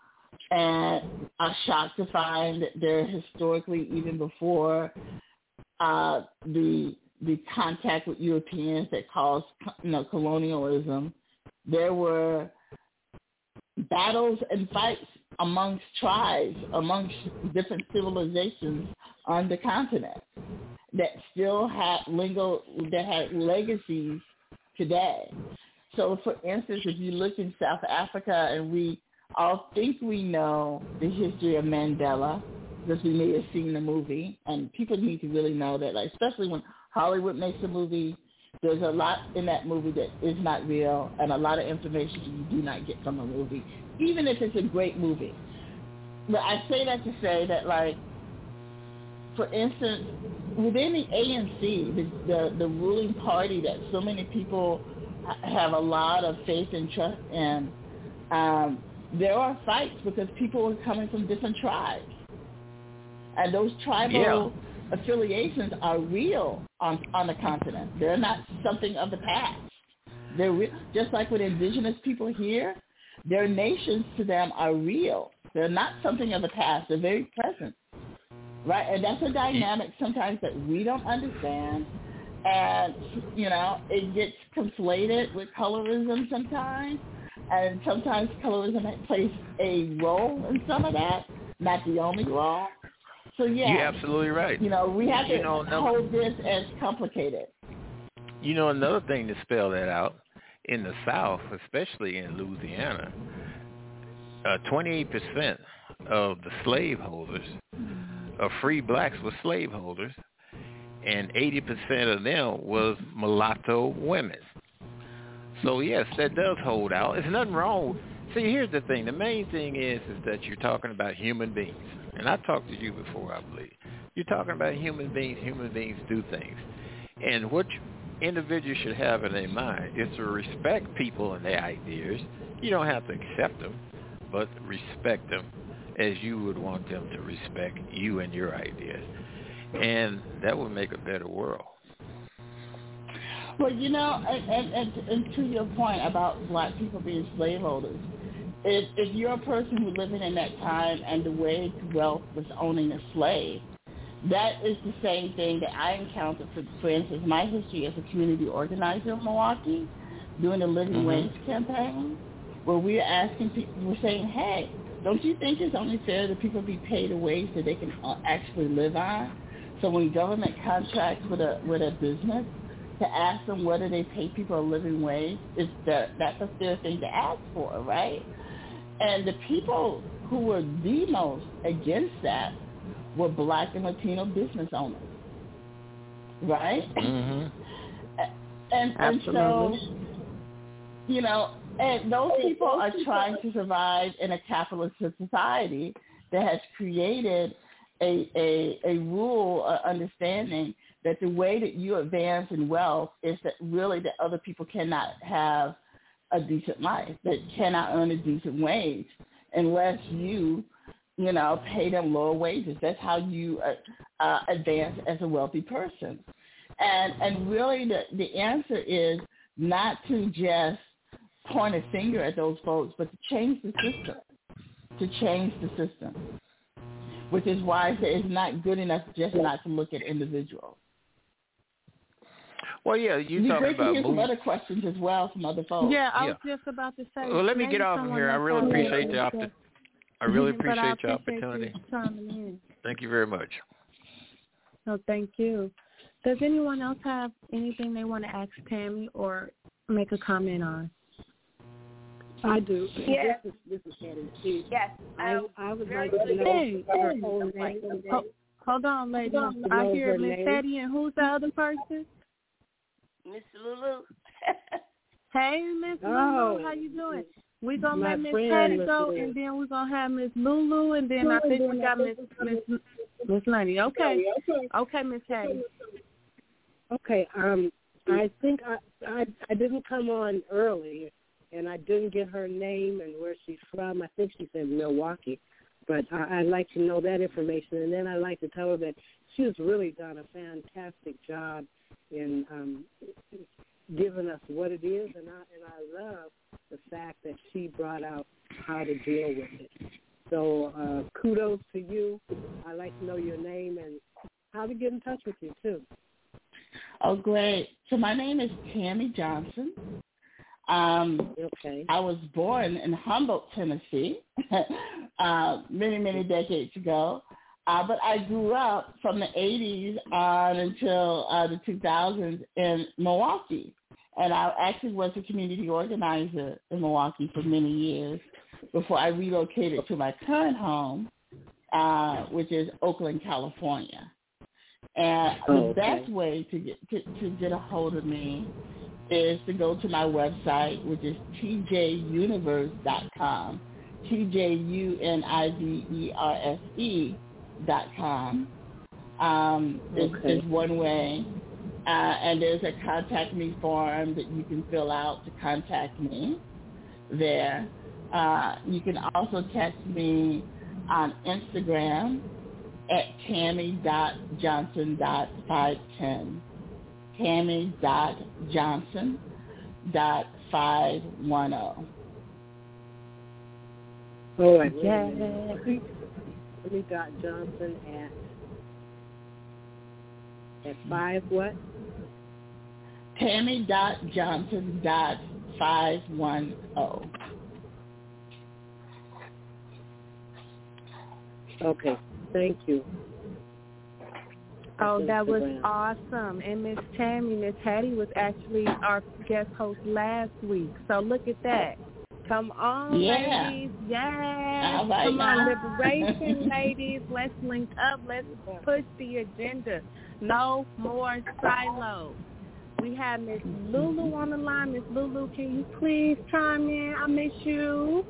And I'm shocked to find that there historically, even before uh, the the contact with Europeans that caused, you know, colonialism, there were battles and fights amongst tribes, amongst different civilizations on the continent that still had lingo, that had legacies today. So, for instance, if you look in South Africa, and we all think we know the history of Mandela, because we may have seen the movie, and people need to really know that, like, especially when Hollywood makes a movie, there's a lot in that movie that is not real, and a lot of information you do not get from a movie, even if it's a great movie. But I say that to say that, like, for instance, within the A N C, the, the, the ruling party that so many people have a lot of faith and trust in, um, there are fights because people are coming from different tribes. And those tribal yeah. affiliations are real on, on the continent. They're not something of the past. They're re- just like with indigenous people here, their nations to them are real. They're not something of the past. They're very present. Right? And that's a dynamic sometimes that we don't understand. And, you know, it gets conflated with colorism sometimes. And sometimes colorism plays a role in some of that, not the only role. So, yeah. You're absolutely right. You know, we have you to know, another, hold this as complicated. You know, another thing to spell that out, in the South, especially in Louisiana, uh, twenty-eight percent of the slaveholders of free blacks were slaveholders, and eighty percent of them was mulatto women. So, yes, that does hold out. There's nothing wrong. See, here's the thing. The main thing is is that you're talking about human beings. And I talked to you before, I believe. You're talking about human beings. Human beings do things. And what individuals should have in their mind is to respect people and their ideas. You don't have to accept them, but respect them as you would want them to respect you and your ideas. And that would make a better world. Well, you know, and, and, and, and to your point about black people being slaveholders, if, if you're a person who's living in that time and the way to wealth was owning a slave, that is the same thing that I encountered, for, for instance, my history as a community organizer in Milwaukee, doing the Living mm-hmm. Wage campaign, where we're asking people, we're saying, hey, don't you think it's only fair that people be paid a wage that they can actually live on? So when government contracts with a with a business, to ask them whether they pay people a living wage, is that that's a fair thing to ask for, right? And the people who were the most against that were black and Latino business owners, right? Mm-hmm. and, and so, you know, and those people are trying to survive in a capitalist society that has created a, a, a rule, an understanding that the way that you advance in wealth is that really that other people cannot have a decent life, that cannot earn a decent wage unless you, you know, pay them lower wages. That's how you uh, uh, advance as a wealthy person. And and really the, the answer is not to just point a finger at those folks, but to change the system, to change the system, which is why I say it's not good enough just not to look at individuals. Well, yeah, you talking talking about to hear moves. some other questions as well from other folks. Yeah, I yeah. was just about to say. Well, let me get off from here. I really appreciate the opportunity. I really appreciate your opportunity. Thank you very much. No, thank you. Does anyone else have anything they want to ask Tammy or make a comment on? I do. Yes. This is, this is Hattie too. Yes. I, Um, I would very like to good. know Hey, her hey. whole name. Ho- hold on, lady. Hold on. I Know hear her Miss name. Patty, and who's the other person? Miss Lulu. Hey, Miss Oh. Lulu, how you doing? We're going to My let Miss friend, Patty Miss go, Lulu. and then we're going to have Miss Lulu, and then I think we got Miss Miss Miss Lenny. Okay. Okay, Miss Patty. Okay. Um, I think I, I I didn't come on early, and I didn't get her name and where she's from. I think she said Milwaukee, but I, I'd like to know that information, and then I'd like to tell her that she's really done a fantastic job in um, giving us what it is, and I and I love the fact that she brought out how to deal with it. So uh, kudos to you. I'd like to know your name and how to get in touch with you, too. Oh, great. So my name is Tammy Johnson. Um, okay. I was born in Humboldt, Tennessee, uh, many, many decades ago. Uh, but I grew up from the eighties on until uh, the two thousands in Milwaukee. And I actually was a community organizer in Milwaukee for many years before I relocated to my current home, uh, which is Oakland, California. And oh, the okay. best way to get to, to get a hold of me is to go to my website, which is T J universe dot com, T J U N I V E R S E dot com. Um, is, okay. is one way. Uh, and there's a contact me form that you can fill out to contact me there. Uh, you can also text me on Instagram at tammy dot johnson dot five ten. tammy dot johnson dot five one zero. All right. Yeah. Tammy dot Johnson at at five what? tammy dot johnson dot five one zero. Okay. Thank you. Oh, that was Instagram. awesome. And Miss Tammy, Miss Hattie was actually our guest host last week. So look at that. Come on, Yeah. ladies. Yes. All right Come on, now. liberation, ladies. Let's link up. Let's push the agenda. No more silos. We have Miss Lulu on the line. Miss Lulu, can you please chime in? I miss you.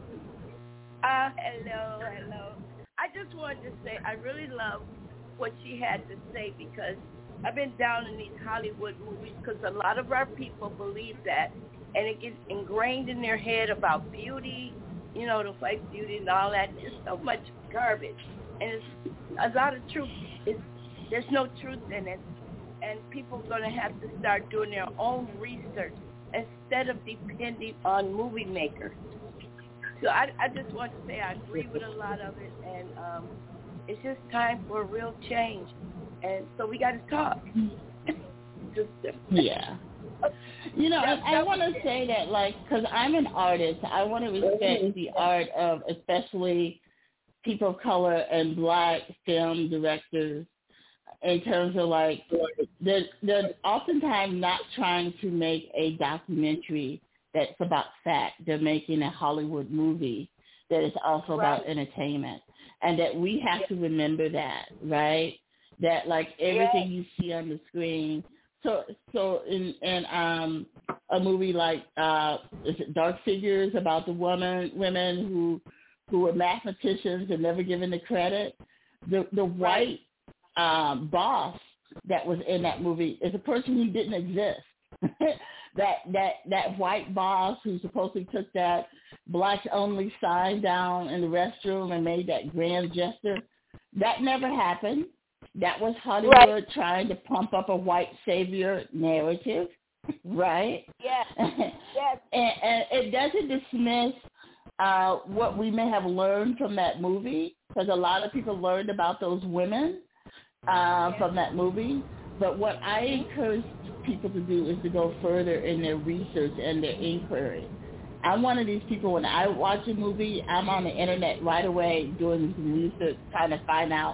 Uh, hello, hello. I just wanted to say I really love what she had to say because I've been down in these Hollywood movies because a lot of our people believe that, and it gets ingrained in their head about beauty, you know, the fake beauty and all that. There's so much garbage, and it's a lot of truth. It's, there's no truth in it, and people are going to have to start doing their own research instead of depending on movie makers. So I, I just want to say I agree with a lot of it, and um, it's just time for a real change. And so we got to talk. just, yeah. You know, and I want to say that, like, because I'm an artist, I want to respect the art of especially people of color and black film directors in terms of, like, they're, they're oftentimes not trying to make a documentary that's about fact. They're making a Hollywood movie that is also right. about entertainment. And that we have yeah. to remember that, right? That, like, everything yeah. you see on the screen. So so in, in um, a movie like, uh, is it Dark Figures, about the woman women who who were mathematicians and never given the credit, the, the white um, boss that was in that movie is a person who didn't exist. that that that white boss who supposedly took that blacks only sign down in the restroom and made that grand gesture, that never happened. That was Hollywood right. trying to pump up a white savior narrative, right? Yes. yes. and, and it doesn't dismiss uh, what we may have learned from that movie, because a lot of people learned about those women uh, yes. from that movie. But what I encourage people to do is to go further in their research and their inquiry. I'm one of these people, when I watch a movie, I'm on the internet right away doing some research, trying to find out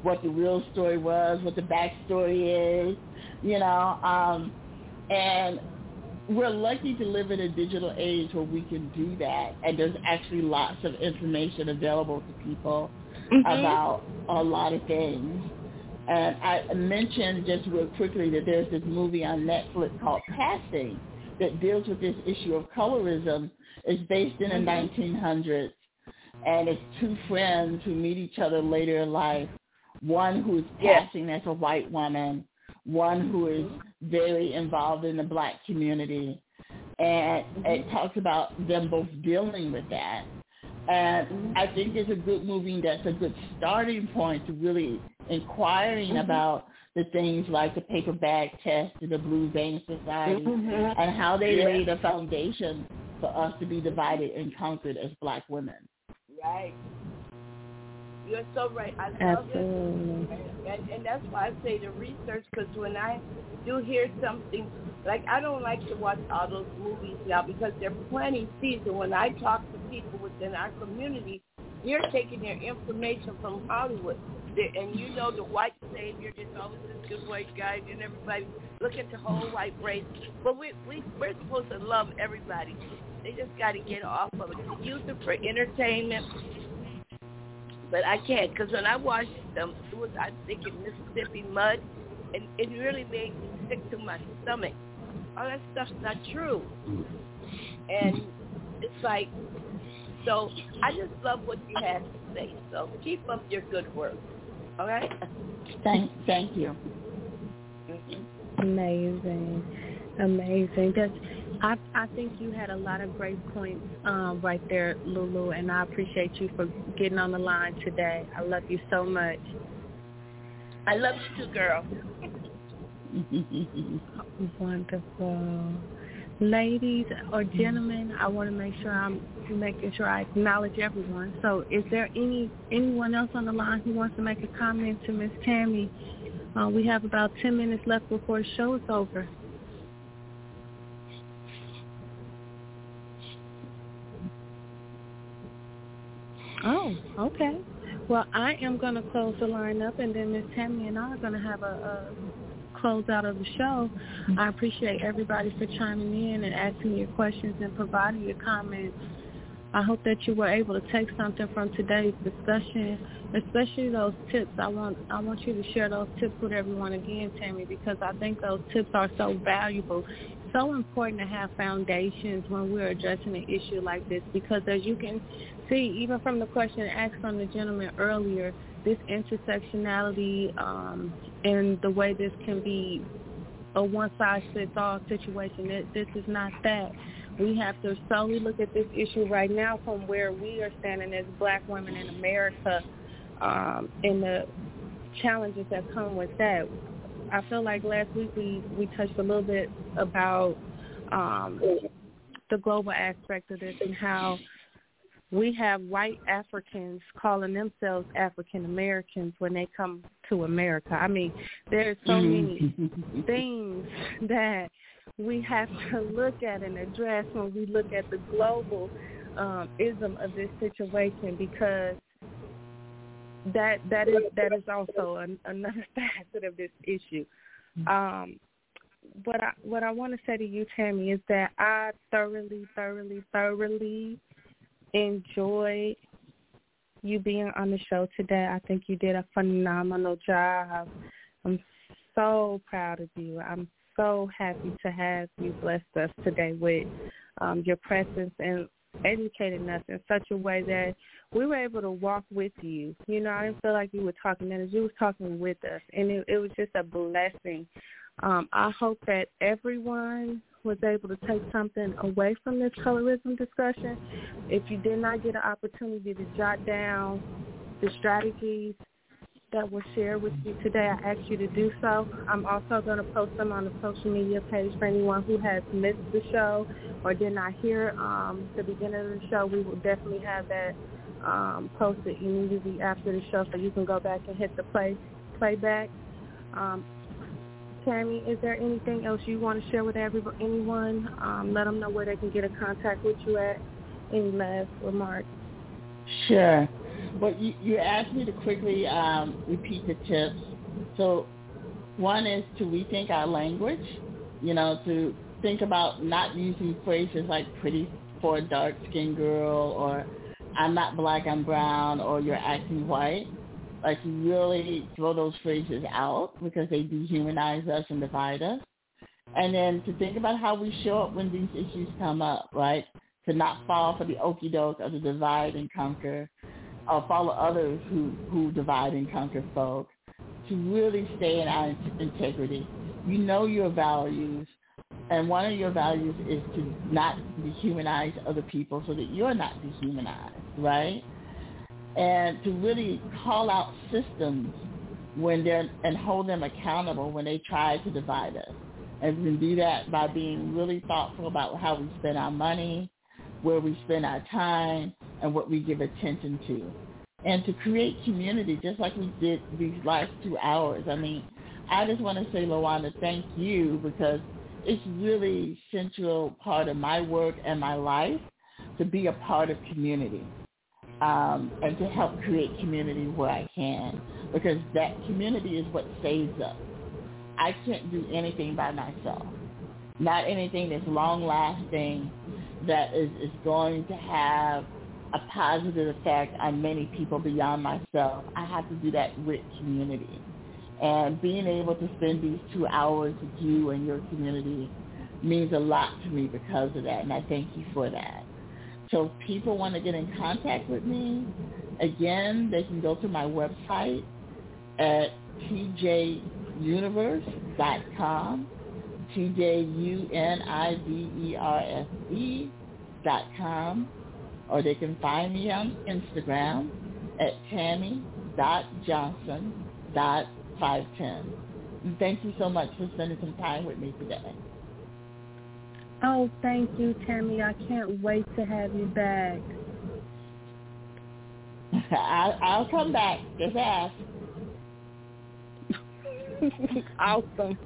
what the real story was, what the backstory is, you know. Um, and we're lucky to live in a digital age where we can do that, and there's actually lots of information available to people mm-hmm. about a lot of things. And I mentioned just real quickly that there's this movie on Netflix called Passing that deals with this issue of colorism. It's based in the nineteen hundreds, and it's two friends who meet each other later in life, one who's passing as a white woman, one who is very involved in the black community, and it talks about them both dealing with that. And I think it's a good movie that's a good starting point to really inquiring mm-hmm. about the things like the paper bag test and the Blue Vein Society mm-hmm. and how they yeah. laid a foundation for us to be divided and conquered as black women. Right. You're so right. I love Absolutely. it. And, and that's why I say the research, because when I do hear something, like I don't like to watch all those movies now because they're planting seeds. And when I talk to people within our community, they're taking their information from Hollywood. They're, and you know the white savior, there's always this good white guy, and everybody look at the whole white race. But we, we, we're supposed to love everybody. They just got to get off of it. Use it for entertainment. But I can't, because when I watched them, it was, I think, in Mississippi Mud, and it really made me sick to my stomach. All that stuff's not true. And it's like, so I just love what you had to say. So keep up your good work. All right? Thank, thank you. Mm-hmm. Amazing. Amazing. That's, I, I think you had a lot of great points um, right there, Lulu, and I appreciate you for getting on the line today. I love you so much. I love you too, girl. Wonderful. Ladies or gentlemen, I want to make sure I'm making sure I acknowledge everyone. So is there any anyone else on the line who wants to make a comment to Miss Tammy? Uh, we have about ten minutes left before the show is over. Oh, okay. Well, I am going to close the line up, and then Miss Tammy and I are going to have a, a close out of the show. I appreciate everybody for chiming in and asking your questions and providing your comments. I hope that you were able to take something from today's discussion, especially those tips. I want I want you to share those tips with everyone again, Tammy, because I think those tips are so valuable. So important to have foundations when we're addressing an issue like this, because as you can see, even from the question asked from the gentleman earlier, this intersectionality um, and the way this can be a one-size-fits-all situation, this, this is not that. We have to solely look at this issue right now from where we are standing as black women in America um, and the challenges that come with that. I feel like last week we, we touched a little bit about um, the global aspect of this and how we have white Africans calling themselves African Americans when they come to America. I mean, there's so many things that we have to look at and address when we look at the global um, ism of this situation, because that that is that is also an, another facet of this issue. Um, what I what I want to say to you, Tammy, is that I thoroughly, thoroughly, thoroughly enjoyed you being on the show today. I think you did a phenomenal job. I'm so proud of you. I'm so happy to have you blessed us today with um, your presence and educating us in such a way that we were able to walk with you. You know, I didn't feel like you were talking at us. You was talking with us, and it, it was just a blessing. Um, I hope that everyone was able to take something away from this colorism discussion. If you did not get an opportunity to jot down the strategies that were shared with you today, I ask you to do so. I'm also going to post them on the social media page for anyone who has missed the show or did not hear um, the beginning of the show. We will definitely have that um, posted immediately after the show, so you can go back and hit the play playback. Um, Tammy, is there anything else you want to share with everybody, anyone? Um, let them know where they can get in contact with you at. Any last remarks? Sure. But you, you asked me to quickly um, repeat the tips. So one is to rethink our language, you know, to think about not using phrases like pretty for a dark-skinned girl or I'm not black, I'm brown, or you're acting white. Like, to really throw those phrases out because they dehumanize us and divide us. And then to think about how we show up when these issues come up, right? To not fall for the okie doke of the divide and conquer, or follow others who, who divide and conquer folk. To really stay in our integrity. You know your values, and one of your values is to not dehumanize other people so that you're not dehumanized, right? And to really call out systems when they're, and hold them accountable when they try to divide us. And we can do that by being really thoughtful about how we spend our money, where we spend our time, and what we give attention to. And to create community, just like we did these last two hours. I mean, I just want to say, LaWanda, thank you, because it's really central part of my work and my life to be a part of community um, and to help create community where I can, because that community is what saves us. I can't do anything by myself, not anything that's long-lasting, that is, is going to have a positive effect on many people beyond myself. I have to do that with community. And being able to spend these two hours with you and your community means a lot to me because of that, and I thank you for that. So if people want to get in contact with me, again, they can go to my website at t j universe dot com, T J U N I V E R S E dot com, or they can find me on Instagram at tammy dot johnson dot five ten. And thank you so much for spending some time with me today. Oh, thank you, Tammy. I can't wait to have you back. I'll, I'll come back. Just ask. Awesome.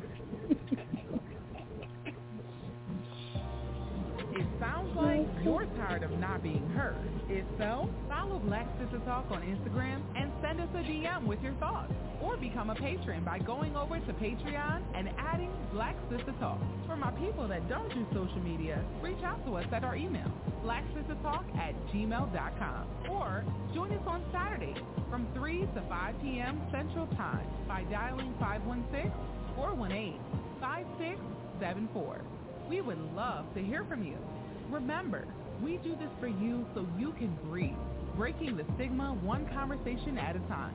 It sounds like you're tired of not being heard. If so, follow Black Sister Talk on Instagram and send us a D M with your thoughts. Or become a patron by going over to Patreon and adding Black Sister Talk. For my people that don't do social media, reach out to us at our email, black sister talk at gmail dot com. Or join us on Saturday from three to five p.m. Central Time by dialing five one six, four one eight, five six seven four. We would love to hear from you. Remember, we do this for you so you can breathe, breaking the stigma one conversation at a time.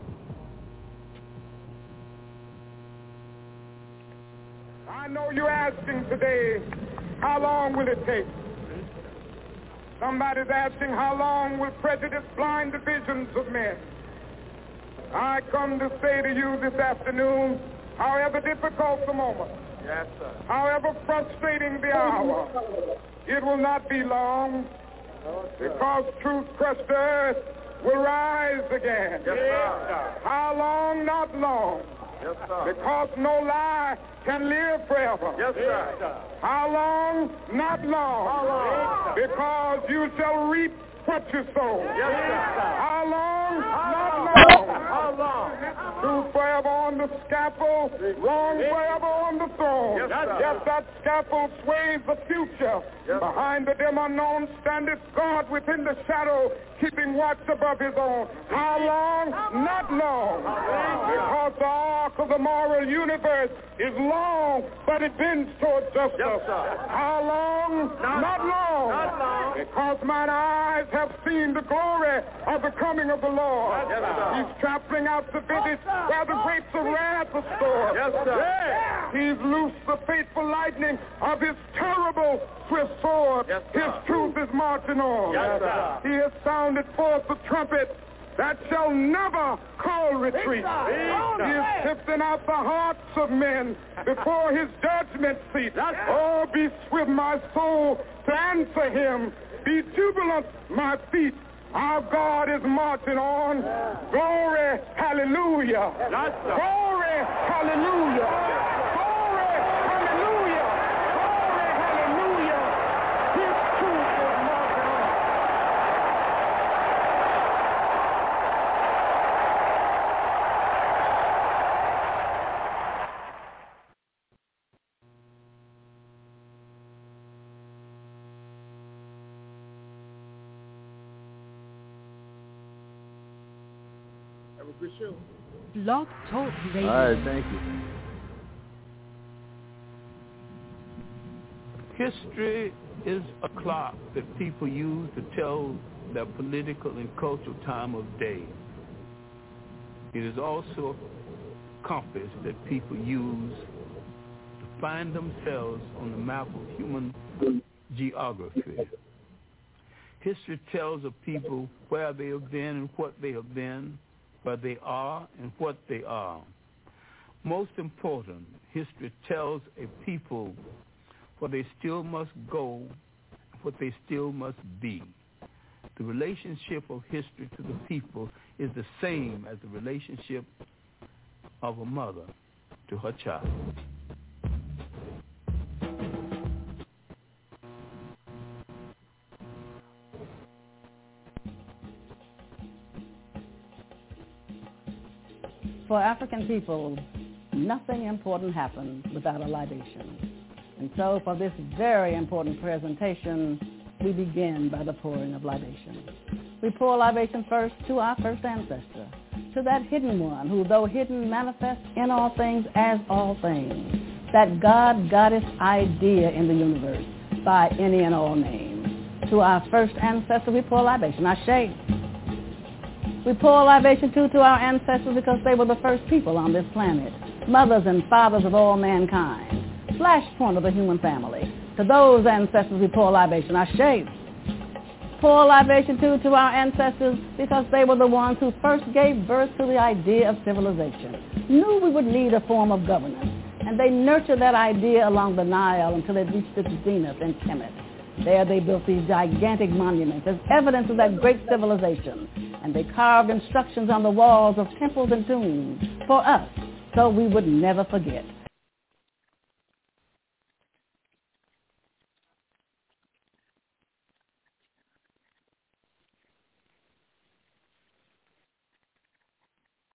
I know you're asking today, how long will it take? Somebody's asking, how long will prejudice blind the visions of men? I come to say to you this afternoon, however difficult the moment, yes, sir. However frustrating the hour, it will not be long, because truth crushed earth will rise again. Yes, sir. How long? Not long. Yes, sir. Because no lie can live forever. Yes, sir. How long? Not long. How long? Because you shall reap what you sow. Yes, sir. How long? How not long. How long? Truth forever on the scaffold, wrong forever on the throne. Yes, sir. Yes, that scaffold sways the future. Yes. Behind the dim unknown standeth God within the shadow, keeping watch above his own. How long? Not long. Because the arc of the moral universe is long, but it bends toward justice. Yes, how long? Not, not long. Not long. Because mine eyes have seen the glory of the coming of the Lord. Yes, he's trampling out the vintage where the grapes of wrath are stored. Yes, sir. He's loosed the fateful lightning of his terrible swift sword. Yes, his truth is marching on. Yes, sir. He has sounded forth the trumpet that shall never call retreat. He is sifting out the hearts of men before his judgment seat. Oh, be swift, my soul, to answer him. Be jubilant, my feet. Our God is marching on. Glory, hallelujah. Glory, hallelujah. Have a good show. Blog Talk Radio. All right, thank you. History is a clock that people use to tell their political and cultural time of day. It is also a compass that people use to find themselves on the map of human geography. History tells of people where they have been and what they have been, where they are and what they are. Most important, history tells a people where they still must go, what they still must be. The relationship of history to the people is the same as the relationship of a mother to her child. For African people, nothing important happens without a libation. And so for this very important presentation, we begin by the pouring of libation. We pour libation first to our first ancestor, to that hidden one who, though hidden, manifests in all things as all things, that God-Goddess idea in the universe by any and all names. To our first ancestor, we pour libation, Ashe. We pour libation too to our ancestors because they were the first people on this planet, mothers and fathers of all mankind, flashpoint of the human family. To those ancestors we pour libation, Ashe. Pour libation too to our ancestors because they were the ones who first gave birth to the idea of civilization, knew we would need a form of governance, and they nurtured that idea along the Nile until it reached its zenith in Kemet. There they built these gigantic monuments as evidence of that great civilization, and they carved instructions on the walls of temples and tombs for us so we would never forget.